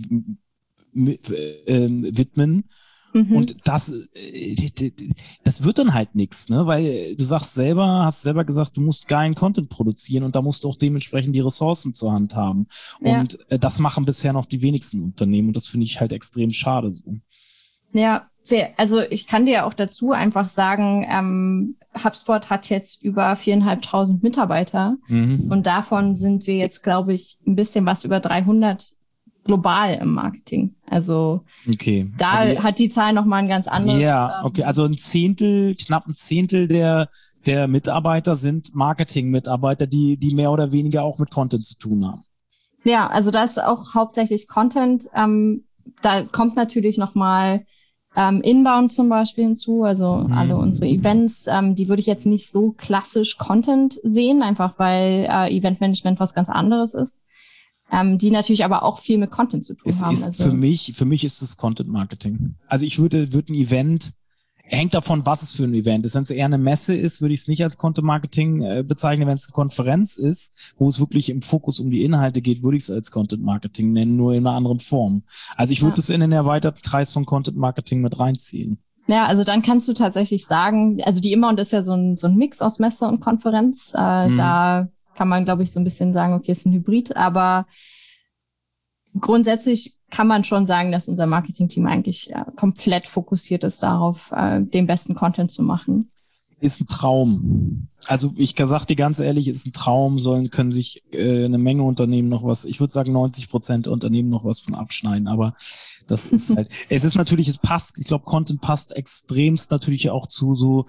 widmen. Und das wird dann halt nichts, ne? Weil du hast selber gesagt, du musst geilen Content produzieren und da musst du auch dementsprechend die Ressourcen zur Hand haben. Und das machen bisher noch die wenigsten Unternehmen und das finde ich halt extrem schade so. Ja, also ich kann dir auch dazu einfach sagen, HubSpot hat jetzt über 4.500 Mitarbeiter und davon sind wir jetzt, glaube ich, ein bisschen was über 300 global im Marketing. Also hat die Zahl nochmal ein ganz anderes. Ja, okay. Also knapp ein Zehntel der Mitarbeiter sind Marketing-Mitarbeiter, die mehr oder weniger auch mit Content zu tun haben. Ja, also da ist auch hauptsächlich Content. Da kommt natürlich nochmal Inbound zum Beispiel hinzu, also alle unsere Events, die würde ich jetzt nicht so klassisch Content sehen, einfach weil Eventmanagement was ganz anderes ist. Die natürlich aber auch viel mit Content zu tun haben. Also für mich ist es Content Marketing. Also ich würde ein Event, hängt davon, was es für ein Event ist. Wenn es eher eine Messe ist, würde ich es nicht als Content Marketing bezeichnen. Wenn es eine Konferenz ist, wo es wirklich im Fokus um die Inhalte geht, würde ich es als Content Marketing nennen, nur in einer anderen Form. Also ich würde es in den erweiterten Kreis von Content Marketing mit reinziehen. Ja, also dann kannst du tatsächlich sagen, also die Inbound ist ja so ein Mix aus Messe und Konferenz. Da kann man, glaube ich, so ein bisschen sagen, okay, es ist ein Hybrid, aber grundsätzlich kann man schon sagen, dass unser Marketing-Team eigentlich komplett fokussiert ist darauf, den besten Content zu machen. Ist ein Traum. Also ich sag dir ganz ehrlich, ist ein Traum, können sich eine Menge Unternehmen noch was, ich würde sagen 90% der Unternehmen noch was von abschneiden, aber das ist halt, es ist natürlich, ich glaube, Content passt extremst natürlich auch zu so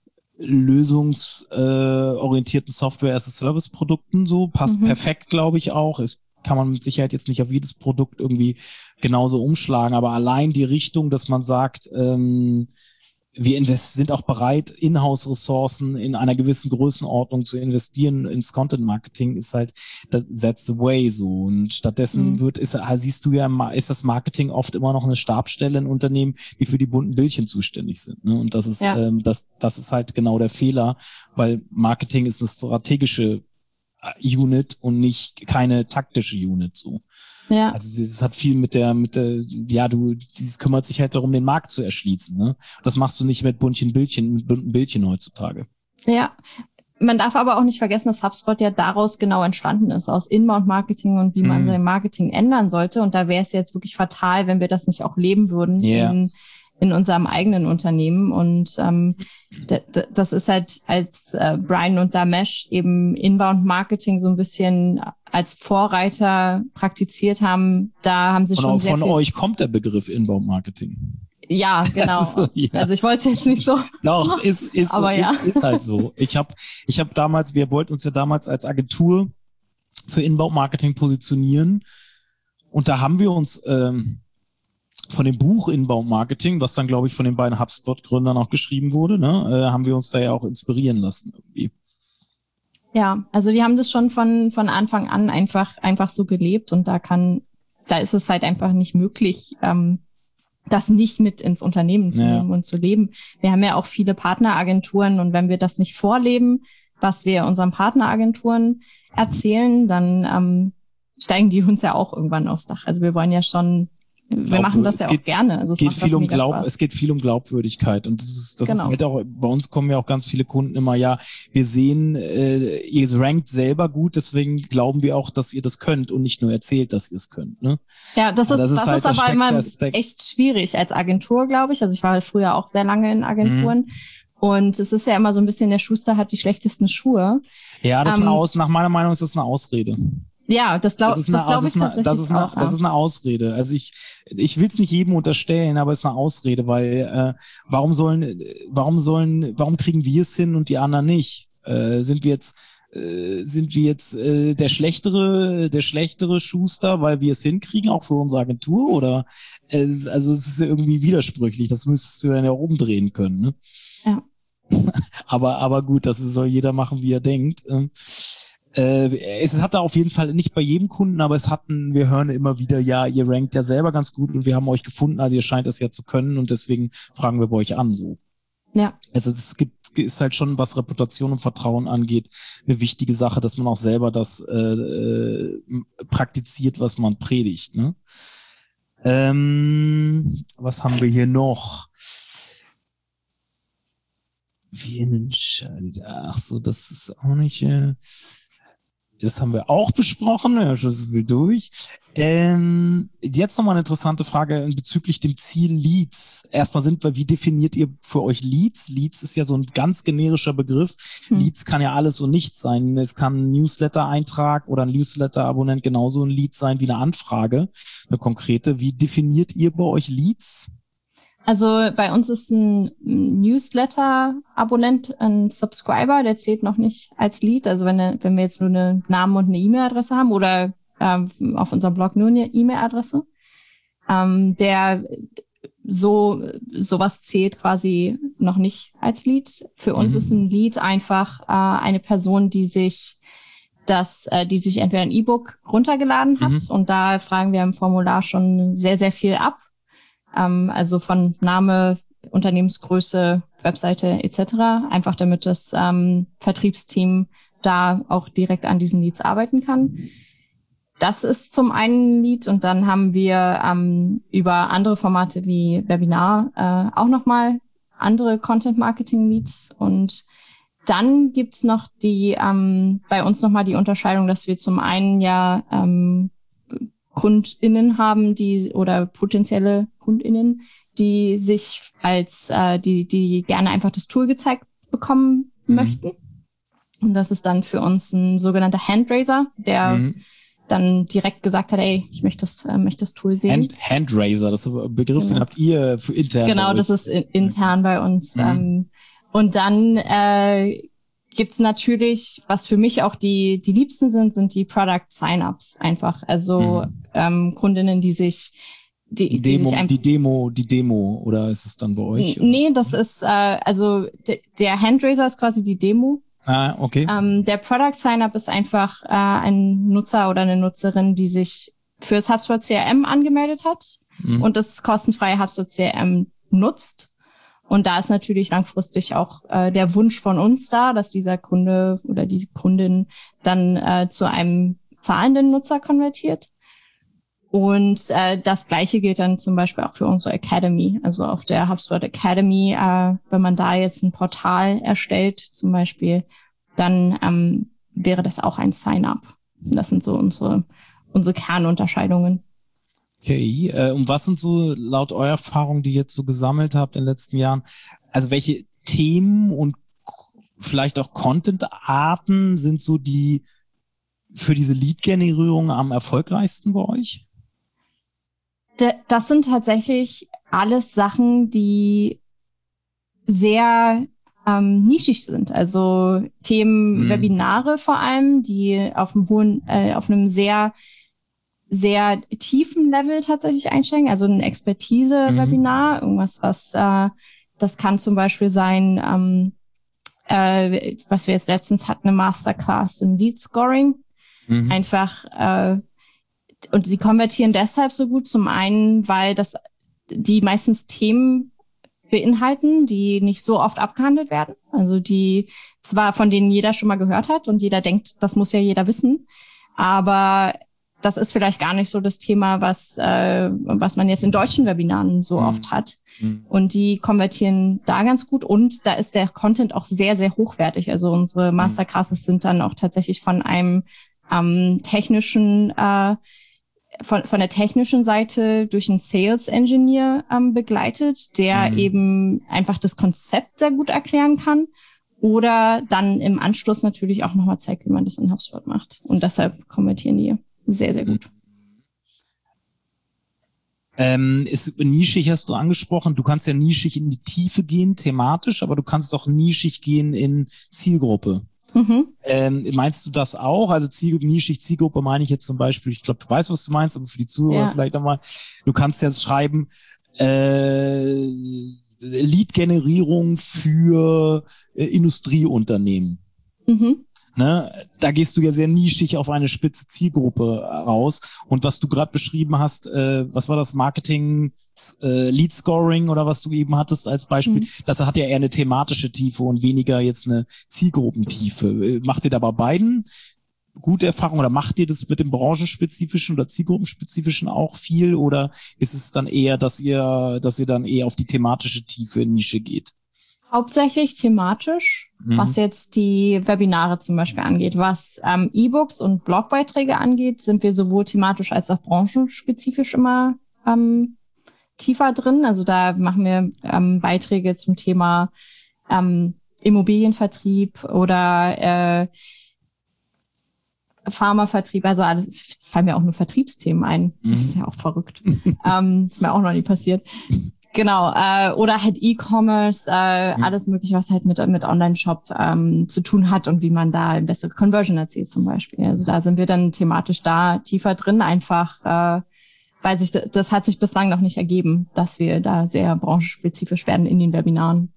lösungsorientierten Software-as-a-Service-Produkten so, passt perfekt, glaube ich auch. Es kann man mit Sicherheit jetzt nicht auf jedes Produkt irgendwie genauso umschlagen, aber allein die Richtung, dass man sagt, wir sind auch bereit, Inhouse-Ressourcen in einer gewissen Größenordnung zu investieren ins Content-Marketing, ist halt, that's the way so. Und stattdessen siehst du ja, ist das Marketing oft immer noch eine Stabsstelle in Unternehmen, die für die bunten Bildchen zuständig sind. Ne? Und das ist, das ist halt genau der Fehler, weil Marketing ist eine strategische Unit und keine taktische Unit so. Ja. Also es hat viel sie kümmert sich halt darum, den Markt zu erschließen. Ne? Das machst du nicht mit bunten Bildchen heutzutage. Ja, man darf aber auch nicht vergessen, dass HubSpot ja daraus genau entstanden ist, aus Inbound-Marketing und wie man sein Marketing ändern sollte. Und da wäre es jetzt wirklich fatal, wenn wir das nicht auch leben würden in unserem eigenen Unternehmen. Und das ist halt, als Brian und Damesh eben Inbound-Marketing so ein bisschen als Vorreiter praktiziert haben, da haben sie schon sehr viel... Von euch kommt der Begriff Inbound-Marketing. Ja, genau. Also ich wollte es jetzt nicht so. Doch, ist halt so. Ich hab damals, wir wollten uns ja damals als Agentur für Inbound-Marketing positionieren. Und da haben wir uns von dem Buch Inbound-Marketing, was dann, glaube ich, von den beiden HubSpot-Gründern auch geschrieben wurde, haben wir uns da ja auch inspirieren lassen irgendwie. Ja, also die haben das schon von Anfang an einfach so gelebt, und da ist es halt einfach nicht möglich, das nicht mit ins Unternehmen zu nehmen und zu leben. Wir haben ja auch viele Partneragenturen, und wenn wir das nicht vorleben, was wir unseren Partneragenturen erzählen, dann steigen die uns ja auch irgendwann aufs Dach. Also wir wollen ja schon, wir machen das ja auch gerne. Also es geht viel um Glaubwürdigkeit, und das ist halt auch, bei uns kommen ja auch ganz viele Kunden immer, wir sehen, ihr rankt selber gut, deswegen glauben wir auch, dass ihr das könnt und nicht nur erzählt, dass ihr es könnt. Ne? Ja, das ist halt aber immer echt schwierig als Agentur, glaube ich. Also ich war halt früher auch sehr lange in Agenturen. Und es ist ja immer so ein bisschen, der Schuster hat die schlechtesten Schuhe. Ja, nach meiner Meinung ist das eine Ausrede. Ja, das glaube ich tatsächlich auch. Das ist eine Ausrede. Also ich will es nicht jedem unterstellen, aber es ist eine Ausrede, weil warum kriegen wir es hin und die anderen nicht? Sind wir jetzt der schlechtere Schuster, weil wir es hinkriegen, auch für unsere Agentur? Oder es ist ja irgendwie widersprüchlich. Das müsstest du dann ja umdrehen können. Ne? Ja. aber gut, das soll jeder machen, wie er denkt. Es hat da auf jeden Fall nicht bei jedem Kunden, aber wir hören immer wieder, ihr rankt ja selber ganz gut und wir haben euch gefunden, also ihr scheint das ja zu können, und deswegen fragen wir bei euch an, so. Ja. Also ist halt schon, was Reputation und Vertrauen angeht, eine wichtige Sache, dass man auch selber das praktiziert, was man predigt, ne? Was haben wir hier noch? Ach so, das ist auch nicht... Das haben wir auch besprochen, ja, schon so viel durch. Jetzt nochmal eine interessante Frage bezüglich dem Ziel Leads. Erstmal wie definiert ihr für euch Leads? Leads ist ja so ein ganz generischer Begriff. Leads kann ja alles und nichts sein. Es kann ein Newsletter-Eintrag oder ein Newsletter-Abonnent genauso ein Lead sein wie eine Anfrage, eine konkrete. Wie definiert ihr bei euch Leads? Also bei uns ist ein Newsletter-Abonnent ein Subscriber, der zählt noch nicht als Lead. Also wenn wir jetzt nur einen Namen und eine E-Mail-Adresse haben oder auf unserem Blog nur eine E-Mail-Adresse, der sowas zählt quasi noch nicht als Lead. Für uns ist ein Lead einfach eine Person, die sich entweder ein E-Book runtergeladen hat, und da fragen wir im Formular schon sehr, sehr viel ab. Also von Name, Unternehmensgröße, Webseite etc. Einfach damit das Vertriebsteam da auch direkt an diesen Leads arbeiten kann. Das ist zum einen Lead, und dann haben wir über andere Formate wie Webinar auch nochmal andere Content-Marketing-Leads, und dann gibt's noch bei uns nochmal die Unterscheidung, dass wir zum einen KundInnen haben, oder potenzielle KundInnen, die sich die gerne einfach das Tool gezeigt bekommen möchten. Und das ist dann für uns ein sogenannter Handraiser, der dann direkt gesagt hat, ich möchte das Tool sehen. Handraiser, das ist ein Begriff, den habt ihr für intern. Genau, das ist intern bei uns. Und dann gibt's natürlich, was für mich auch die liebsten sind die Product Sign-ups einfach. Also Kundinnen, die Demo, oder ist es dann bei euch? Nee, das ist, der Handraiser ist quasi die Demo. Ah, okay. Der Product Sign-up ist einfach ein Nutzer oder eine Nutzerin, die sich fürs HubSpot CRM angemeldet hat und das kostenfreie HubSpot CRM nutzt. Und da ist natürlich langfristig auch der Wunsch von uns da, dass dieser Kunde oder diese Kundin dann zu einem zahlenden Nutzer konvertiert. Und das Gleiche gilt dann zum Beispiel auch für unsere Academy. Also auf der HubSpot Academy, wenn man da jetzt ein Portal erstellt, zum Beispiel dann wäre das auch ein Sign-up. Das sind so unsere Kernunterscheidungen. Okay, und was sind so laut eurer Erfahrung, die ihr jetzt so gesammelt habt in den letzten Jahren, also welche Themen und vielleicht auch Content-Arten sind so die für diese Lead-Generierung am erfolgreichsten bei euch? Das sind tatsächlich alles Sachen, die sehr nischig sind. Also Themen, Webinare vor allem, die auf einem sehr, sehr tiefen Level tatsächlich einsteigen. Also ein Expertise-Webinar, irgendwas, das kann zum Beispiel sein, was wir jetzt letztens hatten, eine Masterclass im Lead Scoring. Einfach, und sie konvertieren deshalb so gut, zum einen, weil die meistens Themen beinhalten, die nicht so oft abgehandelt werden. Also die zwar von denen jeder schon mal gehört hat und jeder denkt, das muss ja jeder wissen, aber das ist vielleicht gar nicht so das Thema, was man jetzt in deutschen Webinaren so oft hat. Und die konvertieren da ganz gut und da ist der Content auch sehr, sehr hochwertig. Also unsere Masterclasses sind dann auch tatsächlich von einem technischen von der technischen Seite durch einen Sales Engineer begleitet, der eben einfach das Konzept sehr gut erklären kann oder dann im Anschluss natürlich auch nochmal zeigt, wie man das in HubSpot macht. Und deshalb konvertieren die sehr, sehr gut. Ist nischig, hast du angesprochen. Du kannst ja nischig in die Tiefe gehen, thematisch, aber du kannst auch nischig gehen in Zielgruppe. Meinst du das auch? Also nischig Zielgruppe meine ich jetzt zum Beispiel, ich glaube, du weißt, was du meinst, aber für die Zuhörer vielleicht nochmal, du kannst jetzt schreiben, Lead-Generierung für Industrieunternehmen. Ne? Da gehst du ja sehr nischig auf eine spitze Zielgruppe raus. Und was du gerade beschrieben hast, was war das, Marketing, Lead Scoring oder was du eben hattest als Beispiel, das hat ja eher eine thematische Tiefe und weniger jetzt eine Zielgruppentiefe. Macht ihr da bei beiden gute Erfahrungen oder macht ihr das mit dem branchenspezifischen oder zielgruppenspezifischen auch viel oder ist es dann eher, dass ihr dann eher auf die thematische Tiefe in Nische geht? Hauptsächlich thematisch, was jetzt die Webinare zum Beispiel angeht. Was E-Books und Blogbeiträge angeht, sind wir sowohl thematisch als auch branchenspezifisch immer tiefer drin. Also da machen wir Beiträge zum Thema Immobilienvertrieb oder Pharmavertrieb, also alles, es fallen mir auch nur Vertriebsthemen ein. Das ist ja auch verrückt. Ist mir auch noch nie passiert. Genau, oder halt E-Commerce, alles mögliche, was halt mit Online-Shop zu tun hat und wie man da eine bessere Conversion erzielt zum Beispiel. Also da sind wir dann thematisch da tiefer drin, einfach weil das hat sich bislang noch nicht ergeben, dass wir da sehr branchenspezifisch werden in den Webinaren.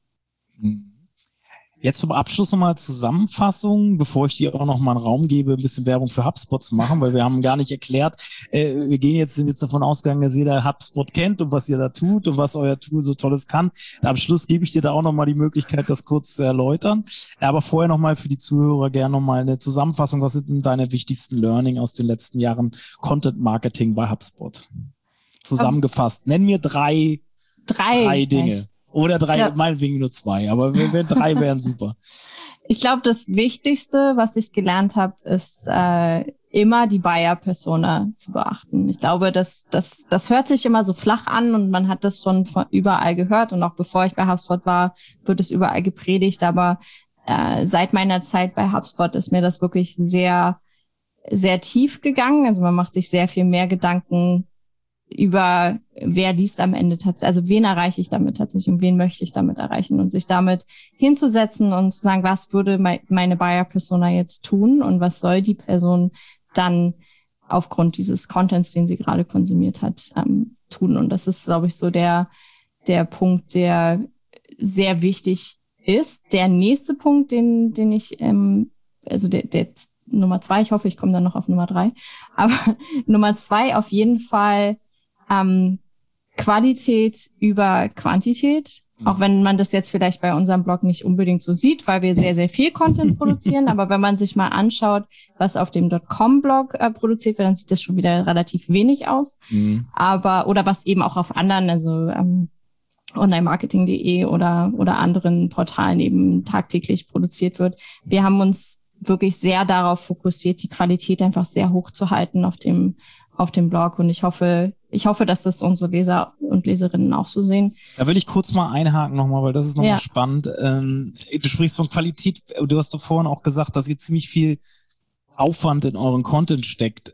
Jetzt zum Abschluss nochmal Zusammenfassung, bevor ich dir auch noch mal einen Raum gebe, ein bisschen Werbung für HubSpot zu machen, weil wir haben gar nicht erklärt, sind jetzt davon ausgegangen, dass jeder HubSpot kennt und was ihr da tut und was euer Tool so Tolles kann. Am Schluss gebe ich dir da auch nochmal die Möglichkeit, das kurz zu erläutern. Aber vorher nochmal für die Zuhörer gerne nochmal eine Zusammenfassung. Was sind denn deine wichtigsten Learning aus den letzten Jahren Content Marketing bei HubSpot? Zusammengefasst. Nenn mir drei Dinge. Oder meinetwegen nur 2, aber wenn 3 wären super. Ich glaube, das Wichtigste, was ich gelernt habe, ist immer die Buyer-Persona zu beachten. Ich glaube, das hört sich immer so flach an und man hat das schon von überall gehört und auch bevor ich bei HubSpot war, wird es überall gepredigt, aber seit meiner Zeit bei HubSpot ist mir das wirklich sehr, sehr tief gegangen. Also man macht sich sehr viel mehr Gedanken über wer liest am Ende tatsächlich, also wen erreiche ich damit tatsächlich und wen möchte ich damit erreichen und sich damit hinzusetzen und zu sagen, was würde meine Buyer-Persona jetzt tun und was soll die Person dann aufgrund dieses Contents, den sie gerade konsumiert hat, tun. Und das ist, glaube ich, so der Punkt, der sehr wichtig ist. Der nächste Punkt, den ich, also der Nummer 2, ich hoffe, ich komme dann noch auf Nummer 3, aber Nummer 2 auf jeden Fall Qualität über Quantität, auch wenn man das jetzt vielleicht bei unserem Blog nicht unbedingt so sieht, weil wir sehr, sehr viel Content produzieren, aber wenn man sich mal anschaut, was auf dem .com-Blog produziert wird, dann sieht das schon wieder relativ wenig aus, oder was eben auch auf anderen, also onlinemarketing.de oder anderen Portalen eben tagtäglich produziert wird. Wir haben uns wirklich sehr darauf fokussiert, die Qualität einfach sehr hoch zu halten auf dem Blog. Und ich hoffe, dass das unsere Leser und Leserinnen auch so sehen. Da will ich kurz mal einhaken nochmal, weil das ist nochmal spannend. Du sprichst von Qualität. Du hast doch vorhin auch gesagt, dass ihr ziemlich viel Aufwand in euren Content steckt.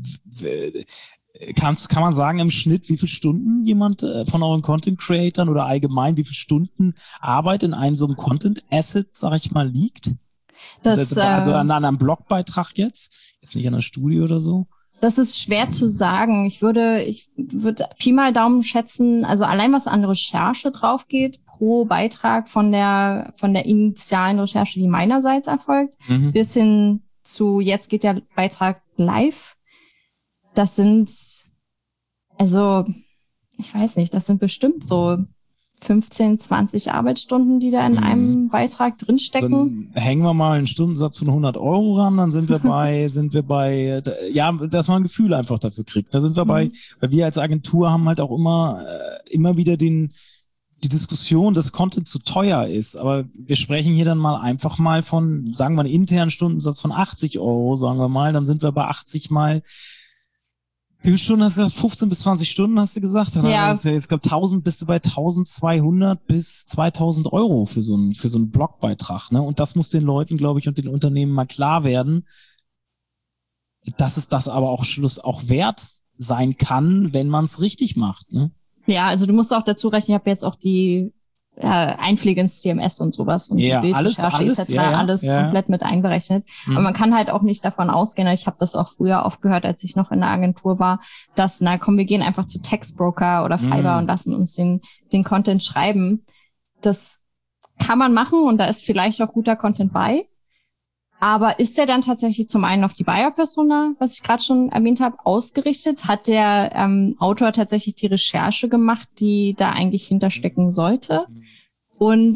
Kann man sagen im Schnitt, wie viele Stunden jemand von euren Content-Creatern oder allgemein, wie viele Stunden Arbeit in einem so einem Content-Asset, sag ich mal, liegt? Also an einem Blogbeitrag jetzt nicht an der Studie oder so? Das ist schwer zu sagen. Ich würde Pi mal Daumen schätzen, also allein was an Recherche drauf geht, pro Beitrag von der initialen Recherche, die meinerseits erfolgt, bis hin zu jetzt geht der Beitrag live. Das sind, also, ich weiß nicht, das sind bestimmt so 15, 20 Arbeitsstunden, die da in einem Beitrag drinstecken. Dann hängen wir mal einen Stundensatz von 100 Euro ran, dann sind wir bei, ja, dass man ein Gefühl einfach dafür kriegt. Da sind wir bei, weil wir als Agentur haben halt auch immer wieder die Diskussion, dass Content zu teuer ist. Aber wir sprechen hier dann mal einfach mal von, sagen wir, einen internen Stundensatz von 80 Euro, sagen wir mal, dann sind wir bei 80 mal. Wie viele Stunden hast du gesagt? 15 bis 20 Stunden hast du gesagt? Ja. Jetzt glaube 1000 bist du bei 1200 bis 2000 Euro für so einen Blogbeitrag, ne? Und das muss den Leuten, glaube ich, und den Unternehmen mal klar werden, dass es das aber auch Schluss auch wert sein kann, wenn man es richtig macht, ne? Ja, also du musst auch dazu rechnen, ich habe jetzt auch die Einpflege ins CMS und sowas und die Bildrecherche etc. alles komplett mit einberechnet. Aber man kann halt auch nicht davon ausgehen, ich habe das auch früher oft gehört, als ich noch in der Agentur war, dass, wir gehen einfach zu Textbroker oder Fiverr und lassen uns den Content schreiben. Das kann man machen und da ist vielleicht auch guter Content bei. Aber ist der dann tatsächlich zum einen auf die Buyer-Persona, was ich gerade schon erwähnt habe, ausgerichtet? Hat der Autor tatsächlich die Recherche gemacht, die da eigentlich hinterstecken sollte? Und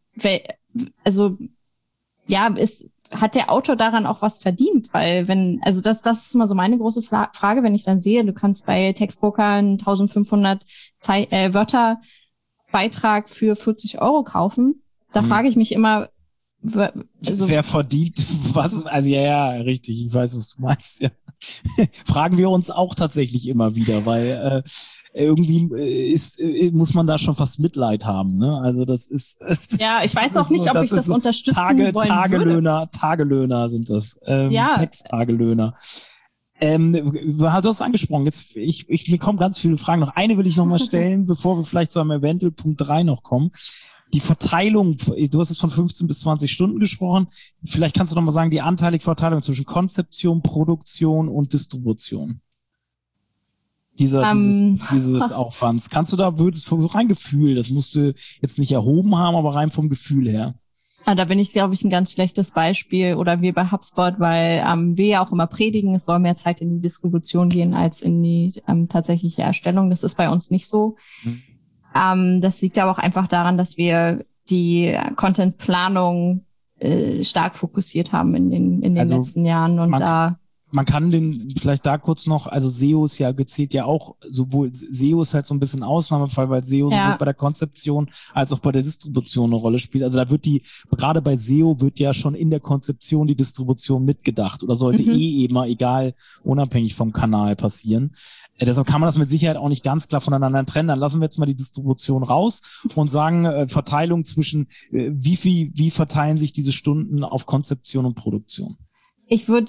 hat der Autor daran auch was verdient? Weil das ist immer so meine große Frage, wenn ich dann sehe, du kannst bei Textbroker einen 1500 Wörter Beitrag für 40 Euro kaufen. Da frage ich mich immer, wer verdient was? Also ja, richtig, ich weiß, was du meinst, ja. Fragen wir uns auch tatsächlich immer wieder, weil irgendwie muss man da schon fast Mitleid haben, ne? Also das ist ja, ich weiß auch nicht, ob ich das unterstützen wollen Tagelöhner sind das, Texttagelöhner. Du hast angesprochen, mir kommen ganz viele Fragen. Noch eine will ich noch mal stellen, bevor wir vielleicht zu einem eventuell Punkt 3 noch kommen. Die Verteilung, du hast es von 15 bis 20 Stunden gesprochen. Vielleicht kannst du noch mal sagen, die anteilige Verteilung zwischen Konzeption, Produktion und Distribution. Dieses Aufwands. Kannst du da, rein Gefühl, das musst du jetzt nicht erhoben haben, aber rein vom Gefühl her. Da bin ich, glaube ich, ein ganz schlechtes Beispiel oder wir bei HubSpot, weil wir ja auch immer predigen, es soll mehr Zeit in die Distribution gehen als in die tatsächliche Erstellung. Das ist bei uns nicht so. Das liegt aber auch einfach daran, dass wir die Content-Planung stark fokussiert haben in den letzten Jahren und man kann vielleicht da kurz noch, also SEO ist ja gezählt ja auch, sowohl SEO ist halt so ein bisschen Ausnahmefall, weil SEO sowohl bei der Konzeption als auch bei der Distribution eine Rolle spielt. Also da wird gerade bei SEO wird ja schon in der Konzeption die Distribution mitgedacht oder sollte immer, egal, unabhängig vom Kanal passieren. Deshalb kann man das mit Sicherheit auch nicht ganz klar voneinander trennen. Dann lassen wir jetzt mal die Distribution raus und sagen, Verteilung zwischen, wie verteilen sich diese Stunden auf Konzeption und Produktion? Ich würde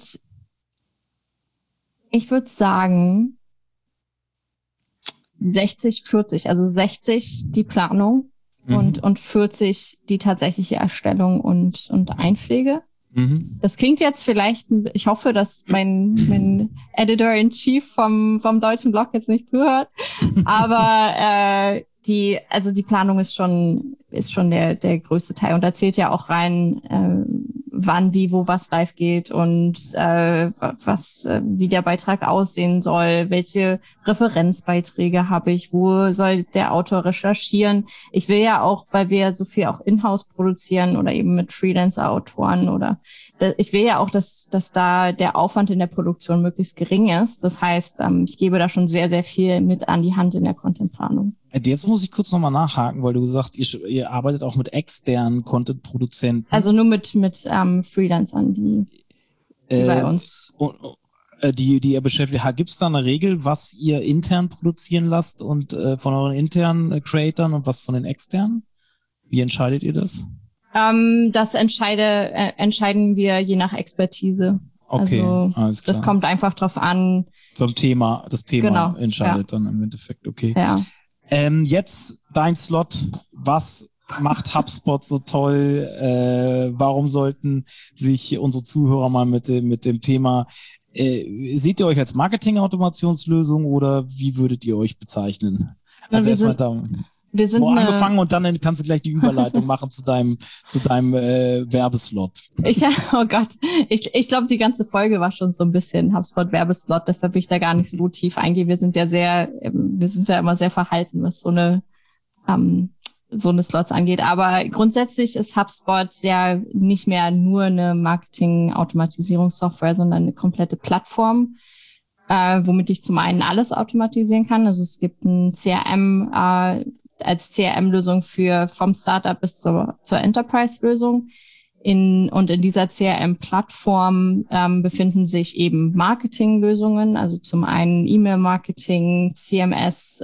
sagen 60-40, also 60 die Planung und 40 die tatsächliche Erstellung und Einpflege. Das klingt jetzt vielleicht, ich hoffe, dass mein Editor-in-Chief vom deutschen Blog jetzt nicht zuhört, aber die Planung ist schon der größte Teil und da zählt ja auch rein, wann, wie, wo, was live geht und wie der Beitrag aussehen soll, welche Referenzbeiträge habe ich, wo soll der Autor recherchieren. Ich will ja auch, weil wir so viel auch in-house produzieren oder eben mit Freelancer-Autoren ich will ja auch, dass da der Aufwand in der Produktion möglichst gering ist. Das heißt, ich gebe da schon sehr, sehr viel mit an die Hand in der Contentplanung. Jetzt muss ich kurz nochmal nachhaken, weil du gesagt hast, ihr arbeitet auch mit externen Content-Produzenten. Also nur mit Freelancern, die bei uns. Die ihr beschäftigt. Gibt es da eine Regel, was ihr intern produzieren lasst und von euren internen Creatoren und was von den externen? Wie entscheidet ihr das? Das entscheiden wir je nach Expertise. Okay, also, alles klar. Das kommt einfach drauf an. Das Thema genau, entscheidet dann im Endeffekt, okay. Ja. Jetzt dein Slot. Was macht HubSpot so toll? Warum sollten sich unsere Zuhörer mal mit dem Thema, seht ihr euch als Marketing-Automationslösung oder wie würdet ihr euch bezeichnen? Also erstmal wir sind angefangen und dann kannst du gleich die Überleitung machen zu deinem Werbslot. Oh Gott, ich glaube, die ganze Folge war schon so ein bisschen HubSpot-Werbeslot, deshalb will ich da gar nicht so tief eingehen. Wir sind ja immer sehr verhalten, was so eine Slots angeht. Aber grundsätzlich ist HubSpot ja nicht mehr nur eine Marketing-Automatisierungssoftware, sondern eine komplette Plattform, womit ich zum einen alles automatisieren kann. Also es gibt ein CRM als CRM-Lösung vom Startup bis zur Enterprise-Lösung. Und in dieser CRM-Plattform befinden sich eben Marketing-Lösungen, also zum einen E-Mail-Marketing, CMS,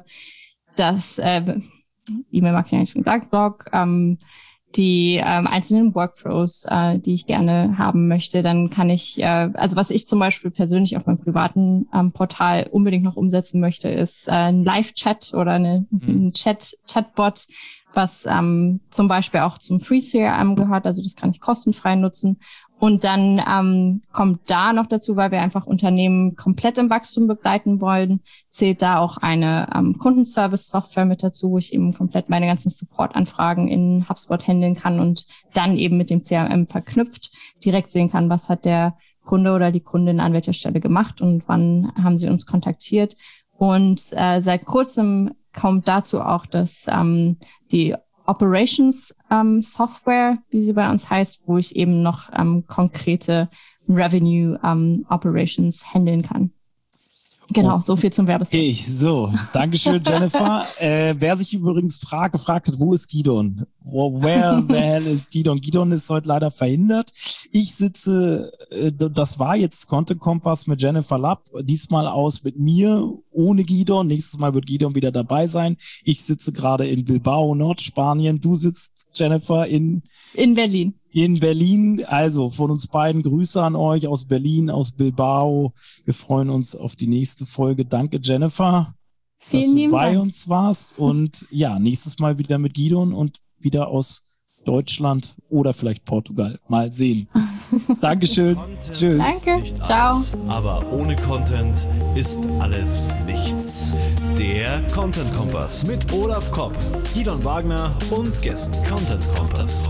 E-Mail-Marketing habe ich schon gesagt, Blog, die einzelnen Workflows, die ich gerne haben möchte. Dann kann ich, also was ich zum Beispiel persönlich auf meinem privaten Portal unbedingt noch umsetzen möchte, ist ein Live-Chat oder ein Chatbot, was zum Beispiel auch zum Free CRM gehört. Also das kann ich kostenfrei nutzen. Und dann kommt da noch dazu, weil wir einfach Unternehmen komplett im Wachstum begleiten wollen, zählt da auch eine Kundenservice-Software mit dazu, wo ich eben komplett meine ganzen Support-Anfragen in HubSpot handeln kann und dann eben mit dem CRM verknüpft direkt sehen kann, was hat der Kunde oder die Kundin an welcher Stelle gemacht und wann haben sie uns kontaktiert. Und seit kurzem kommt dazu auch, dass die Operations Software, wie sie bei uns heißt, wo ich eben noch konkrete Revenue Operations handeln kann. Genau, so viel zum Werbespot. Okay, so, Dankeschön, Jennifer. Wer sich übrigens gefragt hat, wo ist Gidon? Where the hell is Gidon? Gidon ist heute leider verhindert. Ich sitze, das war jetzt Content Kompass mit Jennifer Lapp, diesmal aus mit mir, ohne Gidon. Nächstes Mal wird Gidon wieder dabei sein. Ich sitze gerade in Bilbao, Nordspanien. Du sitzt, Jennifer, in Berlin. In Berlin, also von uns beiden Grüße an euch aus Berlin, aus Bilbao. Wir freuen uns auf die nächste Folge. Danke, Jennifer, dass du bei uns warst. Und ja, nächstes Mal wieder mit Gidon und wieder aus Deutschland oder vielleicht Portugal. Mal sehen. Dankeschön. Tschüss. Danke. Ciao. Alles, aber ohne Content ist alles nichts. Der Content Kompass mit Olaf Kopp, Gidon Wagner und Gästen. Content Kompass.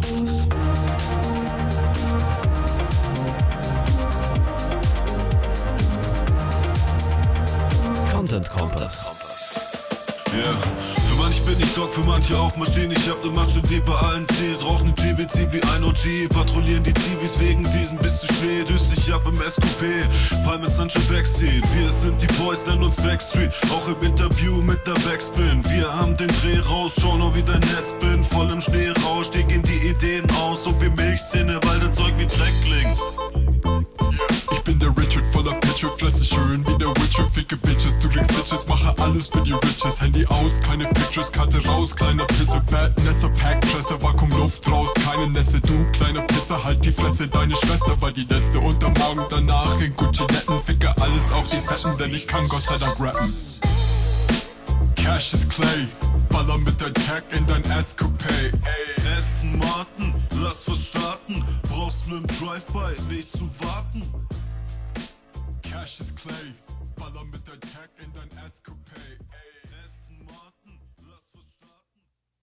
Content Kompass. Yeah. Für manche bin ich Dog, für manche auch Maschine. Ich hab ne Masche, die bei allen zielt. Rauch ne GBC wie ein OG. Patrouillieren die Zivis wegen diesem bis zu spät. Düst dich ab im SQP, Palm mit Sunshine Backseat. Wir sind die Boys, nennen uns Backstreet. Auch im Interview mit der Backspin. Wir haben den Dreh raus, schau nur wie dein Netz bin. Voll im Schneerausch, dir gehen die Ideen aus. So wie Milchzähne, weil dein Zeug wie Dreck klingt. Ich bin der Richard voller Pitcher, fresse schön wie der Witcher, ficke Bitches, du kriegst Stitches, mache alles für die Riches, Handy aus, keine Pictures, Karte raus, kleiner Pisser, Bad Nesser, Packpresser, Vakuum Luft raus, keine Nässe, du kleiner Pisser, halt die Fresse, deine Schwester war die letzte und am Morgen danach in Gucci-Netten, ficke alles auf die Fetten, denn ich kann Gott sei Dank rappen. Cash is Clay, baller mit der Tag in dein Escapade. Aston Martin, lass was starten, brauchst mit dem Drive-By nicht zu warten. Cash is Clay, baller mit der Tag in dein Escapade.